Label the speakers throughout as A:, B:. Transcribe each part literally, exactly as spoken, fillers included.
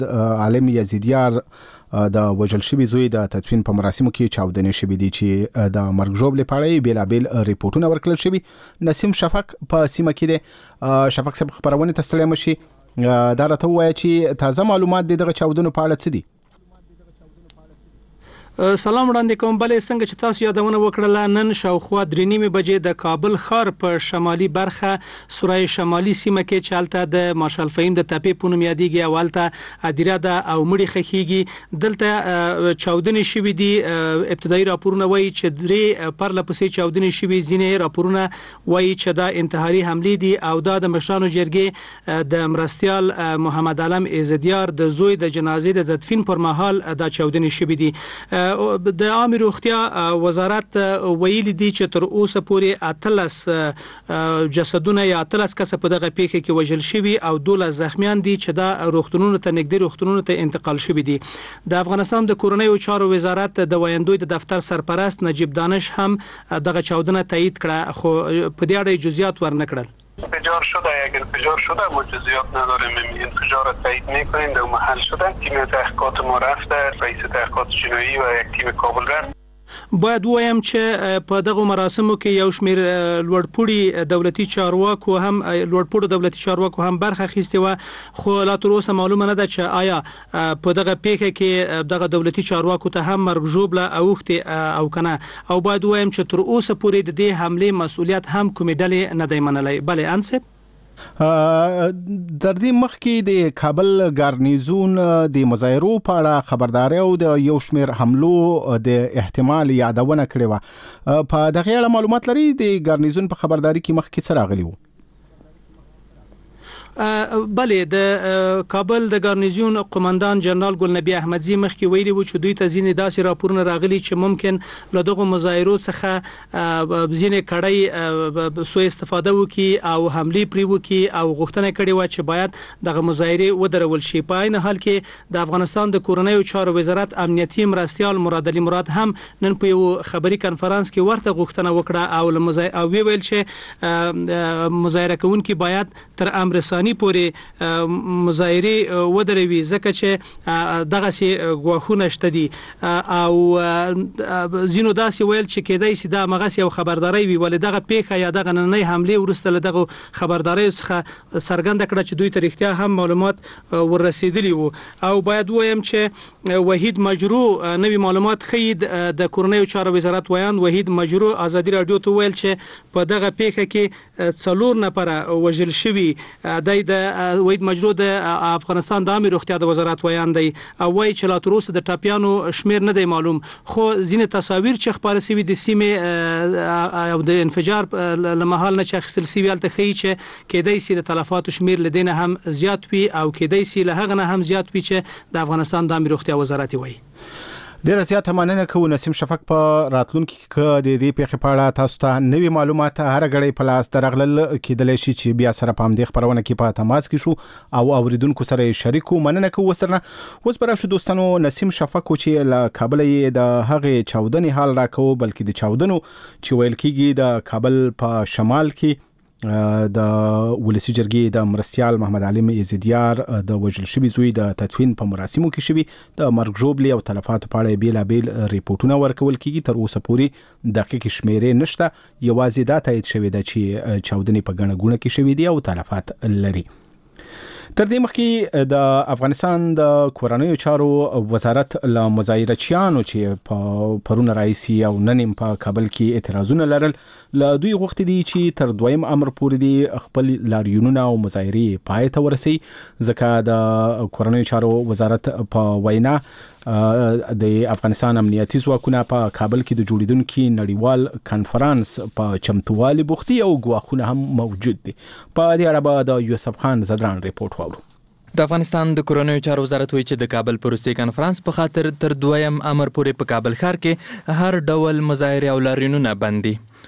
A: عالم یزیدیار د وژل شوي زوی د تدفین په مراسمو کې چاودنې شوې دي چې د مرګ ژوبلې په اړه بېلابېل ریپورټونه ورکړل شوي. نسیم شفق په سیمه کې دی. شفق صاحب خپرونې ته ستړی مه شي، دا راته ووایه چې تازه معلومات د دغه چاودنو په اړه څه دي؟
B: سلام وړاندې کوم. بلې څنګه چې تاسو یادونه وکړله، نن شاوخوا درې نیمې بجې د کابل ښار په شمالي برخه سورای شمالي سیمه کې چې هلته د مارشال فهیم د تپې په نوم یادېږي او هلته هدیره ده او مړي ښخېږي، دلته چاودنې شوي دي. ابتدایي راپورونه وایي چې درې پرله پسې چاودنې شوي، ځینې راپورونه وایي چې دا انتحاري حملې دي او دا د مشرانو جرګې د مرستیال محمد علم یزیدیار د زوی د جنازې د تدفین پر مهال دا چاودنې شوي دي. د عامه روغتیا وزارت ویلي دي چې تر اوسه پورې اتلس جسدونه یا اتلس کسه په دغه پیښه کې وژل شوي او دولس زخمیان دي چې دا روغتونونو ته نږدې روغتونونو ته انتقال شوي دي. د افغانستان د کورنیو چارو وزارت د ویاندوی د دفتر سرپرست نجیب دانش هم دغه چاودنه تایید کړه، خو په دې اړه جزئیات ورنه کړل.
C: انفجار شده، اگر انفجار شده ما جزئیات نداریم، انفجار را تایید میکنیم. در محل شده، تیم تحقیقات ما رفته، رئیس تحقیقات جنایی و یک تیم کابل رفت.
B: باید وایم چې په دغه مراسمو کې یو شمیر لوړپوړي دولتي چارواکو هم لوړپوړو دولتي چارواکو هم برخه اخیستې وه، خو لا تر اوسه معلومه نه ده چې آیا په دغه پیښه کې دغه دولتي چارواکو ته هم مرګ ژوبله اوښتې او که نه. او باید وایم چې تر اوسه پورې د دې حملې مسؤلیت هم کومې ډلې نه دی منلی. بلې انصب
A: در دې مخکې د کابل ګارنیزون د مظاهرو په اړه خبرداري او د یو شمیر حملو د احتمال یادونه کړې وه. په دغه اړه معلومات لري؟ د ګارنیزون په خبرداري کې مخکې څه راغلي وو؟
B: بله، د کابل د ګارنیزیون قومندان جنرال ګلنبی احمدزي مخکې ویلي و چې دوی ته ځینې داسې راپورونه راغلي چې ممکن له دغو مظاهرو څخه ځینې کړۍ سوء استفاده وکړي او حملې پرې وکړي او غوښتنه کړې وه چې باید دغه مظاهرې ودرول شي. په عین حال کې د افغانستان د کورنیو چارو وزارت امنیتي مرستیال مراد علي مراد هم نن په یو خبري کنفرانس کې ورته غوښتنه وکړه او او ویل چې مظاهره کوونکي باید تر امر ثاني پورې مظاهرې ودروي، ځکه چې دغسې ګواښونه شته دي. او ځینو داسې ویل چې کېدای شي دا همغسې یو خبرداری وي، ولې دغه پیښه یا دغه نننۍ حملې وروسته له دغو خبرداریو څخه څرګنده کړه چې دوی ته رښتیا هم معلومات وررسېدلي وو. او باید ووایم چې وحید مجرو نوي معلومات ښیي. د کورنیو چارو وزارت ویاند وحید مجرو ازادي راډیو ته ویل چې په دغه پیښه کې څلور نفره وژل شوي. دی د وحید مجرو د افغانستان د عامه روغتیا د وزارت ویاند دی او وایي چې لا تر اوسه د ټپیانو شمیر نه دی معلوم، خو ځینې تصاویر چې خپاره شوي د سیمې او د انفجار له مهال نه چې اخیستل شوي هلته ښیي چې کېدای شي د تلفاتو شمیر له دې نه هم زیات وي او کېدای شي له هغه نه هم زیات وي چې د افغانستان د عامه روغتیا وزارت وایي.
A: ډیره زیاته مننه کوو نسیم شفق. په راتلونکي کې د دې پیښې په اړه تاسو ته نوي معلومات هر غړی په لاس درغلل کېدلی شي چې بیا سره په همدې خپرونه کې په تماس کې شو او اوریدونکو سره یې شریکو. مننه کوو ورسره. اوس به راشو دوستانو، نسیم شفق چې له کابل یې د هغې چاودنې حال راکوو، بلکې د چاودنو چې ویل کېږي د کابل په شمال کې د ولسی جرګې د مرستیال محمد علم یزیدیار د وژل شوي زوی د تدفین په مراسمو کې شوي د مرګ ژوبلې او تلفاتو په اړه بېلابېل ریپورټونه ورکول کېږي. تر اوسه پورې دقیقې شمیرې نشته، یوازې دا تایید شوې ده چې چاودنې په ګڼه ګوڼه کې شوي دي او تلفات لري. تر دې مخکې د افغانستان د کورنیو چارو وزارت له مظاهرچیانو چې په پرونه راهیسې او نن هم په کابل کې اعتراضونه لرل، له دوی غوښتي دي چې تر دویم امر پورې دي خپل لاریونونه او مظاهرې پای ته ورسوي، ځکه د کورنیو چارو وزارت په وینا د افغانستان امنیتي ځواکونه په کابل کې د جوړیدونکي نړیوال کنفرانس په چمتووالي بوختي او ګواښونه هم موجود دي. په دې اړه به د یوسف خان زدران ریپورت واورو.
D: د افغانستان د کورنیو چارو وزارت وایي چې د کابل پروسې کنفرانس په خاطر تر دویم امر پورې په کابل ښار کې هر ډول مظاهرې او لاریونونه بند دي.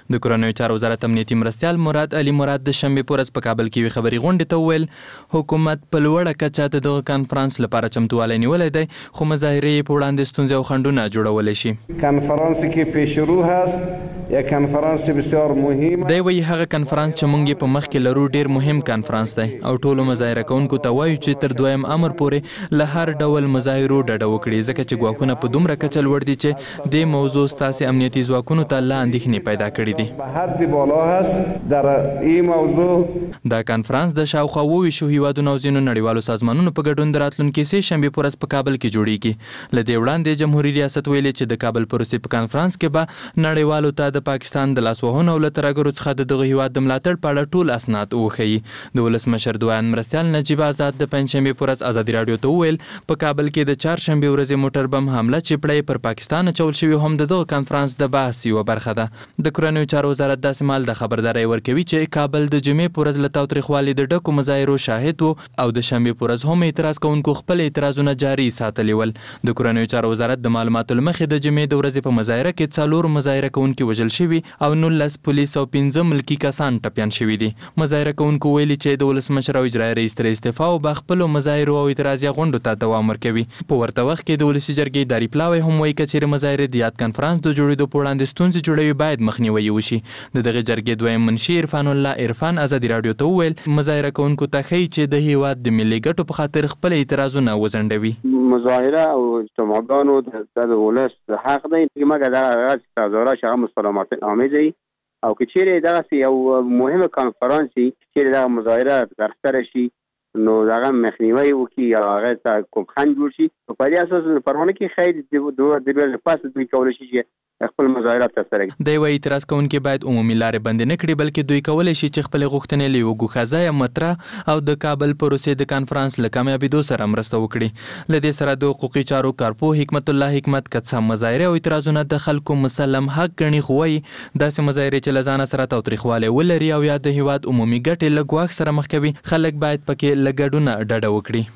D: د کورنیو چارو وزارت امنیتي مرستیال مراد علي مراد د شنبې په ورځ په کابل کې یوې خبري غونډې ته وویل حکومت په لوړه کچه د دغه کانفرانس لپاره چمتووالی نیولی دی خو مظاهرې یې په وړاندې ستونزې او خنډونه جوړولی شي.
E: کنفرانسی که پیش رو هست یک کنفرانس بسیار مهم
D: دی وایي هغه کنفرانس چې موږ یې په مخ کې لرو ډیر مهم کنفرانس دی او ټولو مظاهره کوونکو ته وایو چې تر دویم امر پورې له هر ډول مظاهرو ډډه وکړي ځکه چې ګواښونه په دومره کچه لوړ دي چې دې موضوع ستاسې امنیتي ځواکونو ته لا اندېښنې پیدا کړي دي.
E: به حد بالا هست در این موضوع.
D: دا کنفرانس د شاوخوا اووه ویشتو هیوادونو او ځینو نړیوالو سازمانونو په ګډون د راتلونکي سې شنبې په ورځ په کابل کې جوړیږي. له دې وړاندې جمهوري ریاست ویلي چې د کابل پروسې په کنفرانس کې به نړیوالو ته د پاکستان د لاسوهنو او له ترهګرو څخه د دغه هیواد د ملاتړ په اړه ټول اسناد وښیي. د ولسمشر دویم مرستیال نجیب آزاد د پنجشنبې په ورځ ازادي راډیو ته وویل په کابل کې د چهارشنبې ورځې موټر بم حمله چې پړی پر پاکستان اچول شوي هم د دغه کنفرانس د بحث یوه برخه ده. د کورنیو چارو وزارت داسې مهال د خبرداری ورکوي چې کابل د جمعې په ورځ له تاوتریخوالي د ډکو مظاهرو شاهد و او د شنبې په ورځ هم اعتراض کوونکو خپل اعتراضونه جاري ساتلي ول. د کورنیو چارو وزارت د معلوماتو له مخې د جمعې د ورځې په مظاهره کې څلور مظاهره کوونکي وژل شوي او نولس پولیس او پنځه ملکي کسان ټپیان شوي دي. مظاهره کوونکو ویلي چې د ولسمشر او اجرایي رئیس تر استعفا او به خپلو مظاهرو او اعتراضي غونډو ته دوام ورکوي. په ورته وخت کې د ولسي جرګې اداري پلاوی هم وایي که چیرې مظاهرې د یاد کنفرانس د جوړېدو په وړاندې ستونزې جوړوي باید مخنیوی وشي. د دغې جرګې دویم منشي عرفان الله عرفان ازادي راډیو ته وویل مظاهره کوونکو ته ښیي چې د هیواد د ملي ګټو په خاطر خپل اعتراضونه وځنډوي.
F: مظاهره او اجتماعګانو د ولس حق دی مګر دا هغه تظاهرات چې هغه مسالمت آمیز وي او که چیرې دغسې یو مهمه کنفرانس وي چیرې دغه مظاهره ترسره شي نو دغه مخنیوی وکړي یا هغه ته کوم خنډ جوړ شي په دې اساس پرونه کې خیر د دوه د پاس دوی کولی شي چې خپل مظاهرات ترسره کړي.
D: دی وایي اعتراض کوونکي باید عمومي لارې بندې نه کړي بلکې دوی کولی شي چې خپلې غوښتنې له یوه ګوښه ځایه مطرح او د کابل پروسې د کنفرانس له کامیابېدو سره مرسته وکړي. له دې سره د حقوقي چارو کارپوه حکمت الله حکمت که څه مظاهرې او اعتراضونه د خلکو مسلم حق ګڼي خو وایي داسې مظاهرې چې له ځانه سره تاوتریخوالی ولري او یا د هیواد عمومي ګټې له ګواښ سره مخ کوي خلک باید پکې له ګډونه ډډه وکړي.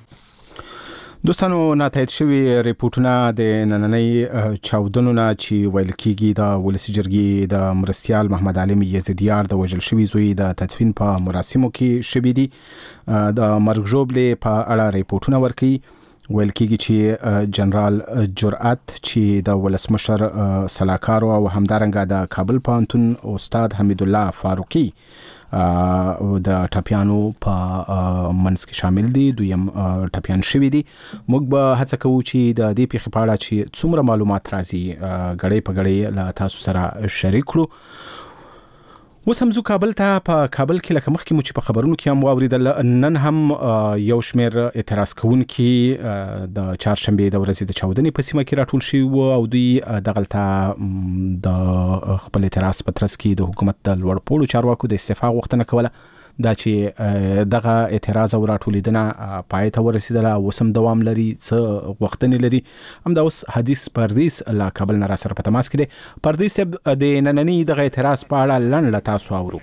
A: دوستانو ناتایید شوي ریپورټونه د نننۍ چاودنو نه چې ویل کېږي د ولسي جرګې د مرستیال محمد علي یزدیار د وژل شوي زوی د تدفین په مراسمو کې شوي دي د مرګ ژوبلې په اړه ریپورټونه ورکوي. ویل کېږي چې جنرال جرأت چې د ولسمشر سلاکار او همدارنګه د کابل پوهنتون استاد حمید الله فاروقي د ټپیانو په منځ کې شامل دي دویم ټپیان شوي دي. موږ به هڅه کوو چې د دې پیښې په اړه چې څومره معلومات راځي ګړۍ په ګړۍ له تاسو سره شریک کړو. اوس هم زو کابل ته. په کابل کې لکه مخکې مو چې په خبرونو کې هم واوریدل نن هم یو شمېر اعتراض کوونکي د چهارشنبې د ورځې د چاودنې په سیمه کې راټول شوي وو او دوی دغلته د خپل اعتراض په ترڅ کې د حکومت د لوړ پوړو چارواکو د استعفا غوښتنه کوله. دا چې دغه اعتراض او راټولیدنه پای ته ورسېدله اوس هم دوام لري څه غوښتنې لري. همدا اوس حدیث پردیس له کابل نه را سره په تماس کې دی. پردیس صاحب د ننني دغه اعتراض په اړه لنډ له تاسو اورو.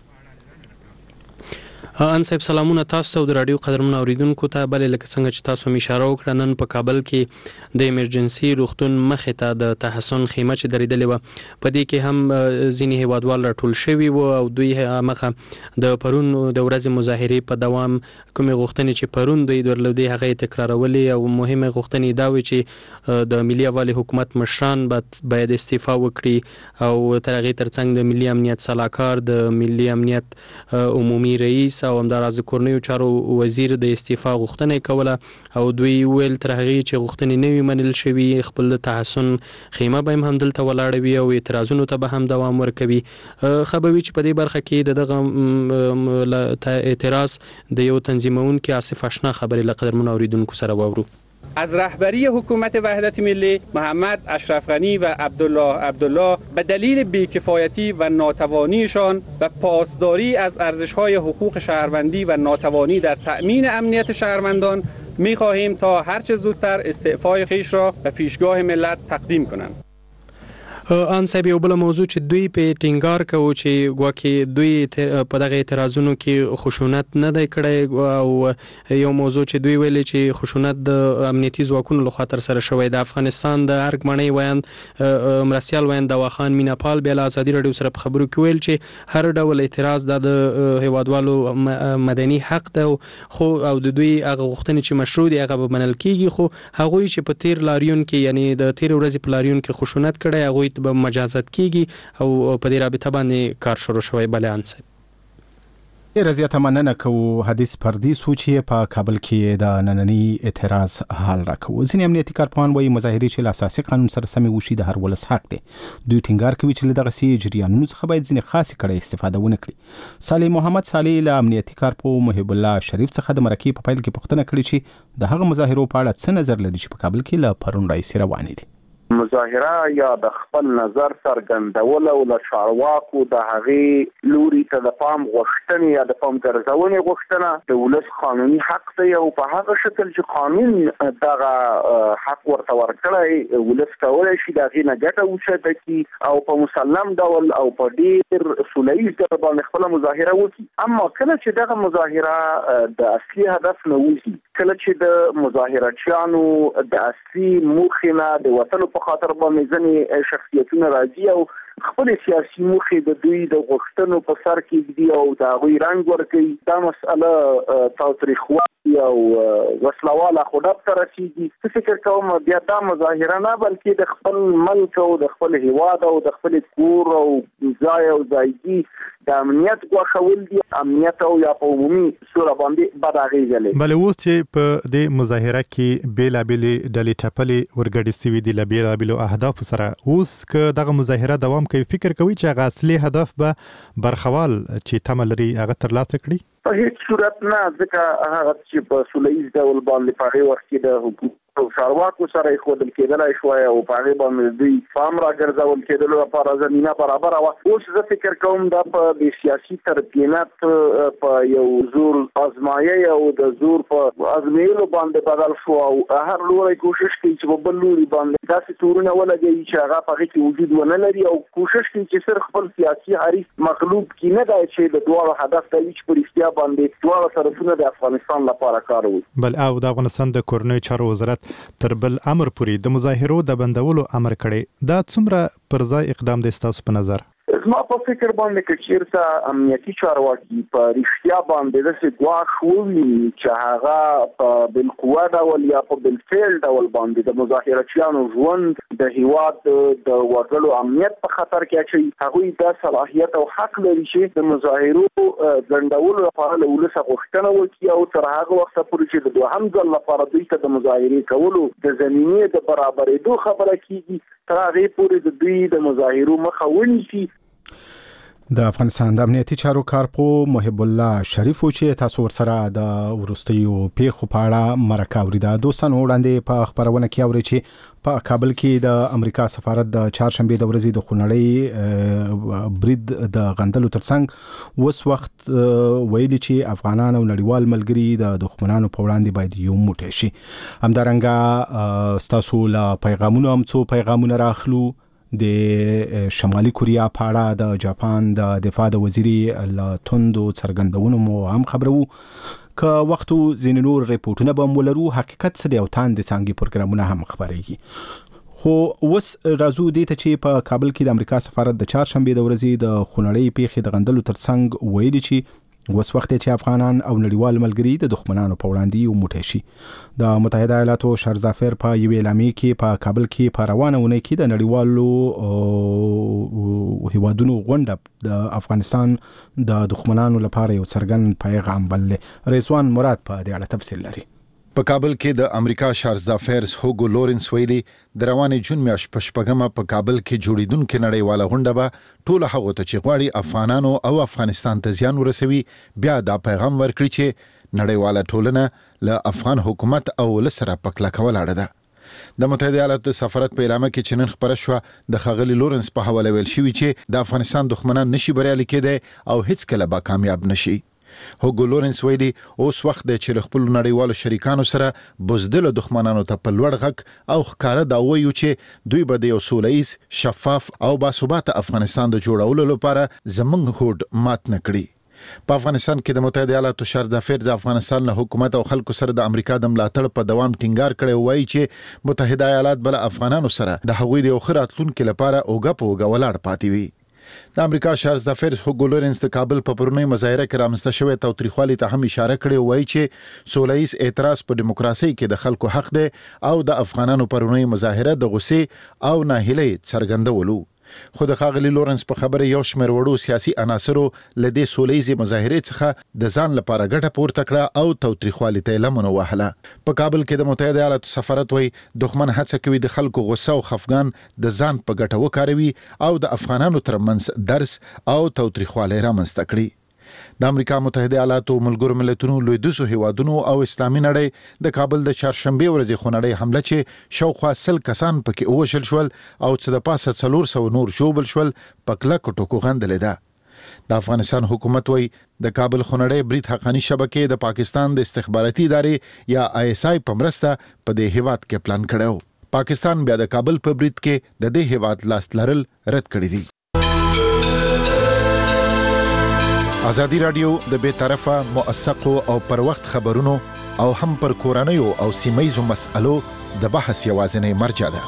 B: ان صاحب سلامونه تاسو ته د رادیو قدرمنو اوریدونکو ته. بلې لکه څنګه چې تاسو هم اشاره وکړه نن په کابل کې د ایمرجنسي روغتون مخې ته د تحسن خیمه چې درېدلې وه په دې کې هم ځینې هیوادوال راټول شوي وو او دوی مخه د پرون د ورځې مظاهرې په دوام کومې غوښتنې چې پرون دوی درلودې هغه یې تکرارولې او مهمه غوښتنې دا وې چې د ملي یووالي حکومت مشران باید استعفا وکړي او تر هغې ترڅنګ د ملي امنیت سلاکار د ملي امنیت عمومي رئیس او همداراز کورنیو چارو وزیر د استعفا غوښتنه کوله او دوی ویل تر هغې چې غوښتنې نه وي منل شوي خپل د تحسن خیمه به هم همدلته ولاړه وي او اعتراضونو ته به هم دوام ورکوي. ښه به وي چې په دې برخه کې د دغه اعتراض د یو تنظیمونکي آصف اشنا خبرې له قدرمنو اوریدونکو سره واورو.
G: از رهبری حکومت وحدت ملی محمد اشرف غنی و عبدالله عبدالله به دلیل بیکفایتی و ناتوانیشان و پاسداری از ارزش‌های حقوق شهروندی و ناتوانی در تأمین امنیت شهروندان می‌خواهیم تا هرچه زودتر استعفای خویش را به پیشگاه ملت تقدیم کنند.
B: ان صاحب یو بل موضوع چې دوی په ټینګار کوي چې ګواکې دوی په دغه اعتراضونو کې خشونت نه دی کړی او یو موضوع چې دوی ویلي چې خشونت د امنیتي ځواکونو لخوا تر سره شوی د افغانستان د ارګ مړی ویان مرسیال ویان دواخان میناپال بیا ازادي رادیو سره په خبرو کې ویل چې هر ډول اعتراض د هیوادوالو مدني حق ده خو او د دوی هغه غوښتنې چې مشروع دي هغه به منل کیږي خو هغه چې په تیر لاریون کې یعنی د تیر ورځې په لاریون کې خشونت کړي هغه به مجازات کیږي او په دې رابطه باندې کار شروع شوی بیان سي
A: ډیره زیاته مننه کوو حدیث پردیس و چې په کابل کې د نننی اعتراض حال راکوي. ځینې امنیتي کارپوهان وایي مظاهرې چې له اساسي قانون سره سمې وشي د هر ولس حق دی. دوی ټینګار کوي چې له دغسې جریانونو څخه باید ځینې خاصې کړۍ استفاده ونه کړي. صالح محمد صالح له امنیتي کارپوه محب الله شریف څخه د مرکې په پیل کې پوښتنه کړې چې د هغه مظاهرو په اړه څه نظر لري چې په کابل کې له پرون راهیسې روانې دي.
H: مظاهره یا د خپل نظر څرګندول او له چارواکو د هغې لوري ته د پام غوښتنې یا د پام ګرځونې غوښتنه د ولس قانوني حق دی او په هغه شکل چې قانون دغه حق ورته ورکړی ولس کولی شي د هغې نه ګټه اوچته کړي او په مسلم ډول او په ډېر سوله ییز ډول باندې خپله مظاهره وکړي. اما کله چې دغه مظاهره د اصلي هدف نه وځي، کله چې د مظاهرچیانو د اصلي موخې نه د وتلو په خاطر باندې ځینې شخصیتونه راځي او خپل سیاسي موخې د دوی د غوښتنو په سر کې دي او د هغوی رنګ ورکوي، دا مسأله تاوتریخوالي او وسلواله خو ډب ته رسېږي. زه فکر کوم بیا دا مظاهره نه بلکې د خپل ملک او د خپل هیواد او د خپل کور او ځای او ځایګي د امنیت ګواښول دي، امنیت او یا په عمومي سوره باندې بد اغېزه لري.
I: بلې اوس چې په دې مظاهره کې بېلابېلې ډلې ټپلې ورګډې سوي دي له بېلابېلو اهدافو سره، اوس که دغه مظاهره دوام کوي فکر کوي چې هغه اصلي هدف به برخوال چې تمه لري هغه ترلاسه کړي؟
H: په هیڅ صورت نه، ځکه هغه چې په سوله ییز ډول باندې په هغې وخت کې د حکومت او چارواکو سره ایښودل کېدلی شوی او په هغې باندې دوی پام راګرځول کېدلو لپاره زمینه برابره وه. اوس زه فکر کوم دا په د سیاسي تربینت په یو زور ازمایۍ او د زور په ازمایلو باندې بدل شو او هر لوری کوشش کوي چې په بل لوري باندې داسې تورونه ولګوي چې هغه په هغې کې وجود ونه لري او کوشش کوي چې صرف خپل سیاسي حریف مغلوب کړي، نه دی چې د دواړو هدف ته وي چې په رښتیا باندې دواړه طرفونه د افغانستان لپاره کار وکړي.
I: بل او د افغانستان د کورنیو چارو وزارت تر بل امر پورې د مظاهرو د بندولو امر کړی، دا څومره پر ځای اقدام دی ستاسو په نظر؟
H: زما په فکر باندې که چېرته امنیتي چارواکي په رښتیا باندې داسې ګواښ وویني چې هغه په بالقوه ډول یا په بالفعل ډول باندې د مظاهرچیانو ژوند د هیواد د وګړو امنیت په خطر کې اچوي، هغوی دا صلاحیت او حق لري چې د مظاهرو ځنډولو لپاره له ولسه غوښتنه وکړي او تر هغه وخته پورې چې د دوهم ځل لپاره دوی ته د مظاهرې کولو د زمینې د برابرېدو خبره کېږي، تر هغې پورې د دوی د مظاهرو مخه ونیسي.
A: د افغانستان د امنیتي چارو کارپوه محب الله شریف و چې تاسو ورسره د وروستیو پیښو په اړه مرکه اورېده. دوستانو وړاندې په خپرونه کې اورئ چې په کابل کې د امریکا سفارت د چهارشنبې د ورځې د خونړۍ برید د غندلو ترڅنګ اوس وخت ویلي چې افغانان او نړیوال ملګري د دښمنانو په وړاندې باید یو موټی شي. همدارنګه ستاسو له پیغامونو هم څو پیغامونه راخلو. د شمالي کوریا په اړه د جاپان د دفاع د وزیري له توندو څرګندونو مو هم خبرو. که وختو ځینې نور ریپورټونه به هم ولرو، حقیقت څه دی او تاندې څانګې پروګرامونه هم خپرېږي. خو اوس راځو دې ته چې په کابل کې د امریکا سفارت د چهارشنبې د ورځې د خونړۍ پیښې د غندلو ترڅنګ ویلي چې اوس وخت چې افغانان او نړیوال ملګري د دښمنانو په وړاندې یو موټی شي. د متحده ایالاتو شهرزافر په یوې اعلامیې کې په کابل کې په روانه اونۍ کې د نړیوالو هیوادونو غونډه د افغانستان د دښمنانو لپاره یو څرګند پیغام بللی. رضوان مراد په دې اړه تفصیل لري.
J: په کابل کې د امریکا شهرزافر هوګو لورنس ویلي د روانې جون میاشت په شپږمه په کابل کې جوړیدونکې نړیواله غونډه به ټولو هغو ته چې غواړي افغانانو او افغانستان ته زیان ورسوي بیا دا پیغام ورکړي چې نړیواله ټولنه له افغان حکومت او ولس سره په کلکه ولاړه ده. د متحده ایالاتو سفارت په اعلامیه کې چې نن خپره شوه د ښاغلي لورنس په حواله ویل شوي چې د افغانستان دښمنان نشي بریالي کېدی او هیڅکله به کامیاب نشي. هوګو لورنس ویلي اوس وخت دی چې له خپلو نړیوالو شریکانو سره بزدلو دښمنانو ته په لوړ غږ او ښکاره دا ووایو چې دوی به د یو سوله ییز شفاف او باثباته افغانستان د جوړولو لپاره زموږ هوډ مات نه کړي. په افغانستان کې د متحده ایالاتو شهر ظفر د افغانستان له حکومت او خلکو سره د امریکا د ملاتړ په دوام ټینګار کړی وایي چې متحده ایالات بل افغانانو سره د هغوی د یو ښه راتلونکي لپاره اوږه په اوږه ولاړ پاتې وي. د امریکا شهر ظفر هوګو لورنس د کابل په پرونی مظاهره کې رامنځته شوې تاوتریخوالي ته هم اشاره کړې وایي چې سوله ییز اعتراض په دیموکراسي کې د خلکو حق دی او د افغانانو پرونی مظاهره د غصې او ناهیلۍ څرګندولو. خو د ښاغلي لورنس په خبره یو شمېر وړو سیاسي عناصرو له دې سوله ییزې مظاهرې څخه د ځان لپاره ګټه پورته کړه او تاوتریخوالي ته یې لمنه وهله. په کابل کې د متحده ایالاتو سفارت وایي دښمن هڅه کوي د خلکو غصه او خفګان د ځان په ګټه وکاروي او د افغانانو ترمنځ درس او تاوتریخوالی رامنځته کړي. د امریکا متحده ایالاتو ملګرو ملتونو لویدیځو هیوادونو او اسلامي نړۍ د کابل د چهارشنبه ورځې خونړۍ حمله چې شاوخوا سل کسان پکې ووژل شول او څه د پاسه څلور سوه نور ژوبل شول په کلکو ټکو غندلې ده. د افغانستان حکومت وایي د کابل خونړۍ برید حقاني شبکې د پاکستان د استخباراتي ادارې یا آی اس آی په مرسته په دې هیواد کې پلان کړو. پاکستان بیا د کابل په برید کې د دې هیواد لاس لرل رد کړی دی. ازادي رادیو د بې طرفه موثقو او پر وخت خبرونو او هم پر کورنیو او سیمه‌ییزو مسألو د بحث یوازینی مرجع ده.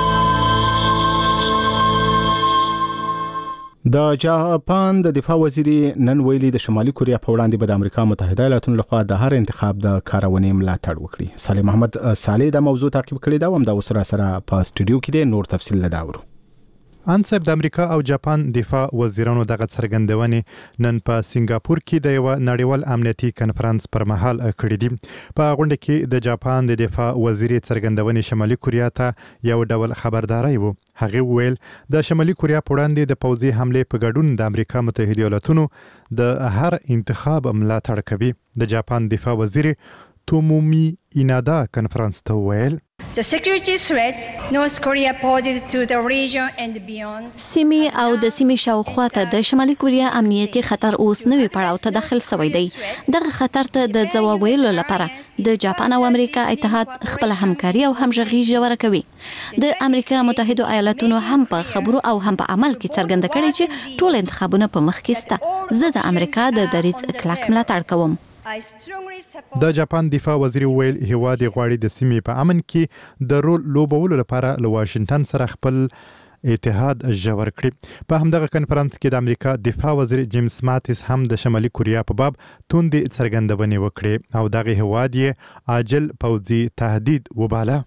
A: د جاپان د دفاع وزیر نن ویلي د شمالي کوریا په وړاندې به د امریکا متحده ایالاتو لخوا د هر انتخاب د کارونې ملاتړ وکړي. صالح محمد صالح د موضوع تعقیب کړی دا هم د وسره سره په سټوډیو کې د نور تفصیل لداورو.
I: انصب د امریکا او جاپان دفاع وزیرانو دغه څرګندونې نن په سنگاپور کې د یو نړیوال امنیتي کنفرانس پر مهال کړې دي. په غونډه کې د جاپان د دفاع وزیر څرګندونې شمالي کوریا ته یو ډول خبرداري وو. هغه ویل د شمالي کوریا په وړاندې د پوځي حمله په ګډون د امریکا متحده ایالاتونو د هر انتخاب ملاتړ کوي. د جاپان دفاع وزیر تومومی اینادا کنفرانس ته ویل
K: The security threats North Korea poses to the region and beyond.
L: سیمې او د سیمې شاوخوا ته د شمالي کوریا امنیتي خطر اوس نوې پړاو ته داخل شوی دی. دغه خطر ته د ځواب ویلو لپاره د جاپان او امریکا اتحاد خپل همکاري او همغږي جوړه کوي. د امریکا متحده ایالاتونو هم په خبرو او هم په عمل کې څرګنده کړي چې ټول انتخابونه په مخ کې سته. زه د امریکا د دریځ کلک ملاتړ کوم.
I: د جاپان دفاع وزیر ویل هیواد غواړي د سیمې په امن کې د رول لوبولو لپاره له واشنگټن سره خپل اتحاد جوړ کړي. په همدغه کنفرانس کې د امریکا دفاع وزیر جیمز ماتیس هم د شمالي کوریا په باب توندې څرګندونې وکړې او دغه هیواد یې عاجل پوځي تهدید وباله.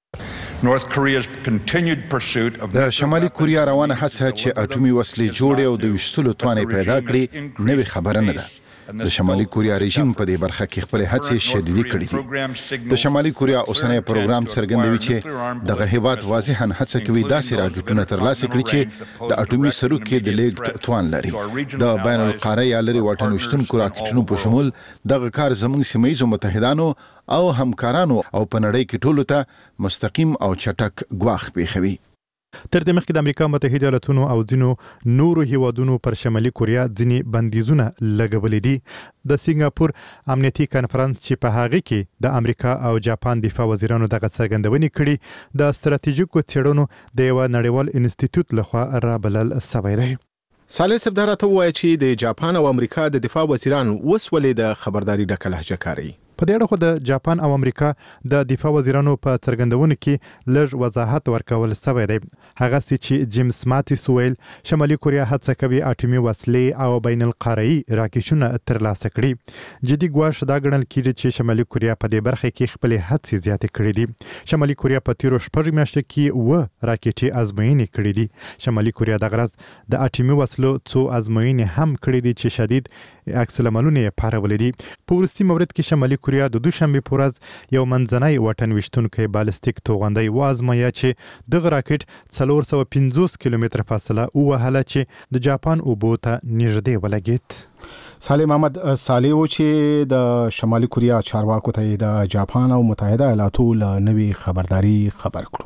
J: د شمالي کوریا روانه هڅه چې اټومي وسلې جوړې او د وشتلو توان پیدا کړي نوې خبره نه ده. د شمالي کوریا رژیم په دې برخه کې خپل هڅې شدیدي کړې دي. د شمالي کوریا اوسنی پروګرام څرګندوي چې دغه هیواد واضحاً هڅه کوي داسې راکټونه ترلاسه کړي چې د اټومي سروک کې د لیږد توان لري. د بین القاره یا لري واټن وشتونکو راکټونو په شمول دغه کار زموږ سیمه‌ییزو متحدانو او همکارانو او په نړۍ کې ټولو ته مستقیم او چټک ګواښ پیښوي.
I: تر دې مخکې د امریکا متحده ایالاتونو او ځینو نورو هیوادونو پر شمالي کوریا ځینې بندیزونه لګولې دي. د سنگاپور امنیتي کنفرانس چې په هغه کې د امریکا او جاپان دفاع وزیرانو دغه څرګندونې کړي د ستراتیژیکو څېړنو د یو نړیوال انسټیټیوټ لخوا رابلل شوی دی.
A: صالح سبدار ته وایي چې د جاپان او امریکا د دفاع وزیران وسولې د خبرداري ډکه لهجه کاروي.
I: په دې اړه خو د جاپان او امریکا د دفاع وزیرانو په څرګندونو کې لږ وضاحت ورکول شوی دی. هغه چې جیمز ماتیس ویل شمالي کوریا هڅه کوي اټومي وسلې او بین القاره‌ای راکټونه ترلاسه کړي. جدي ګواښ دا ګڼل کېږي چې شمالي کوریا په دې برخه کې خپل هڅې زیاتې کړې دي. شمالي کوریا په تیرو شپږ میاشتو کې و راکټي ازموینې کړې دي. شمالي کوریا د غرض د اټومي وسلو څو ازموینې هم کړې دي چې شدید عکس العملونه یې پارولې دي. په وروستي مورد کې شمالي کوریا د دوشنبه په ورځ یو منځنی واټن وشتونکی بالستیک توغندی وازمایا چې دغه راکټ څلور سوه پنځوس کیلومتره فاصله ووهله چې د جاپان اوبو ته نږدې ولګېد.
A: صالح محمد صالح و چې د شمالي کوریا چارواکو ته د جاپان او متحده ایالاتو له نوې خبرداري خبر کړو.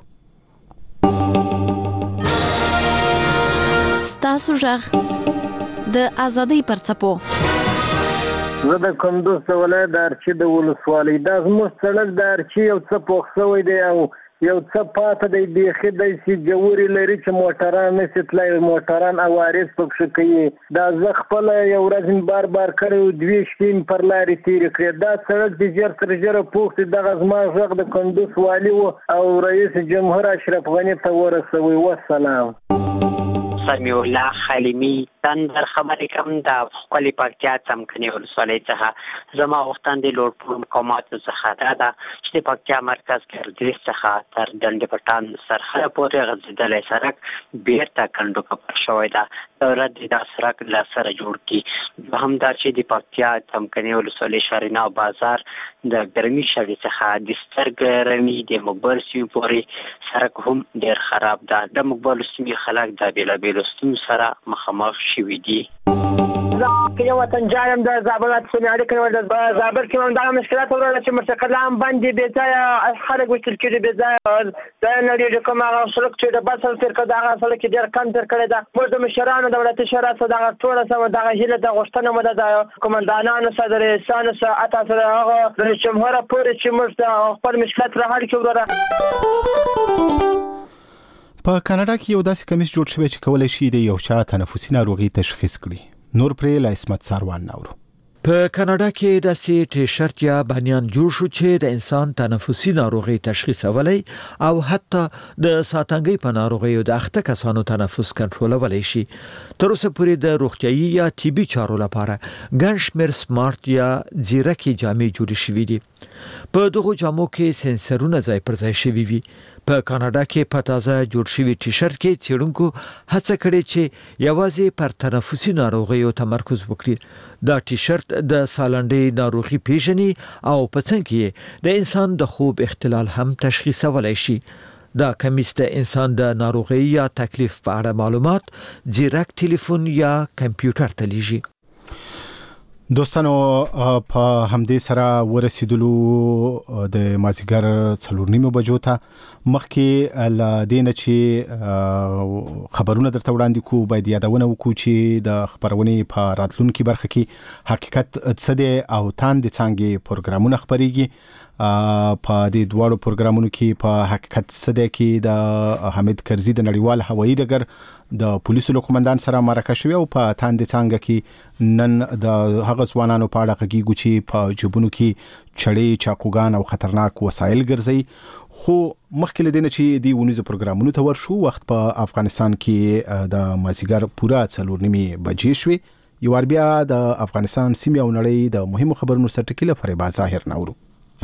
L: ستاسو ژغ د ازادۍ پرڅپو
M: زه د کندوز د ولایت د ارچي د ولسوالۍ دا زموږ سړک د ارچي یو څه پوخ شوی دی او یو څه پاته دی بیخي داسې جوړې لري چې موټران نشي تللی موټران عوارض پکښې کوي دا زه خپله یو ورځ بار بار کړی دوې شپې پر لارې تېرې کړې دا سړک د ژر تر ژره پوخ دی دغه زما غږ د کندوز والي و او رئیس جمهور اشرف غني ته ورسوئ والسلام.
N: سمیع الله خلیمی تندر خبرې کوم د خپلې پکتیا څمکني ولسوالۍ څخه زما غوښتنه د لوړپوړو مقاماتو څخه دا ده چې د پکتیا مرکز ګردیز څخه تر ډنډ پټان سرحده پورې غځېدلی سړک بیرته کنډو کپر شوی ده. دولت د دا سړک له سره جوړ کړي. دوهم دا چې د پکتیا څمکني ولسوالۍ شارینا بازار د ګرمي شړۍ څخه د سترګرمي د مقبر سیمې پورې سړک هم ډېر خراب ده. د مقبرو سیمې خلک د بېلابېلو ستونزو سره مخامخ شوي دي.
O: زه یو وطن جایم د زابل سیمې اړیکې ول د زابل کې هم دا مشکلات ورته چې مستقلان باندې بې ځایه خلک وشتل کېږي بې ځایه دا نړۍ کوم هغه سړک چې د بس تر کړه دا سړک ډېر کم تر کړی دا موږ د مشرانو دولتي شورا څخه دا ټول سم دا هیله د غوښتنه مده د قومندانانو سره د رئیسانو سره اته سره هغه د جمهور پورې چې موږ د خپل مشکلات را حل کړو.
A: په کاناډا کې یو داسې کمیس جوړ شوی چې کولای شي د یو چا تنفسي ناروغي تشخیص کړي. نور پرې له اسمت ساروان ناورو.
P: په کاناډا کې داسې ټي شرټ یا بنیان جوړ شو چې د انسان تنفسي ناروغي تشخیصولای او حتی د ساتنګي په ناروغیو د اخته کسانو تنفس کنټرولولای شي. تر اوسه پورې د روغتيایي یا طبي چارو لپاره ګڼ شمېر سمارټ یا ځیرکي جامې جوړې شوې دي. په دغه جامو کې سنسرونه ځای پر ځای شوي وي. په کاناډا کې په تازه جوړ شوی ټي شرټ کې څېړونکو هڅه کړې چې یوازې پر تنفسي ناروغیو تمرکز وکړي. دا ټي شرټ د سالنډۍ ناروغي پیژني او په څنګ کې د انسان د خوب اختلال هم تشخیصولای شي. دا کمیس د انسان د ناروغي یا تکلیف په اړه معلومات ځیرک ټلیفون یا کمپیوټر ته لیږي.
A: دوستانو په همدې سره ورسېدلو د مازیګر څلور نیمو بجو ته مخکې ل دینه چې خبرونه درته وړاندې کو باید یادونه وکړو چې د خبرونې په راتلونکي برخه کې حقیقت څه دی او تاند څنګه پروګرامونه خبريږي. په دې دواړو پروګرامونو کې په حقیقت څه دی کې د حمید کرزي د نړیوال هوایي ډګر د پولیسو له قومندان سره مرکه شوی او په تاند څنګه کې نن د هغه ځوانانو په اړه غږیږو چې په جبونو کې چړې چاقوګان او خطرناک وسایل ګرځي. خو مخکې لدینه چې دی ونیزو پروګرامونو ته ورشو وخت په افغانستان کې د مازیګر پورا څلور نیمې بجې شوې. یو بیا د افغانستان سیمه او نړۍ د مهمو خبرونو سره ټکیله فریبا ظاهر نورو.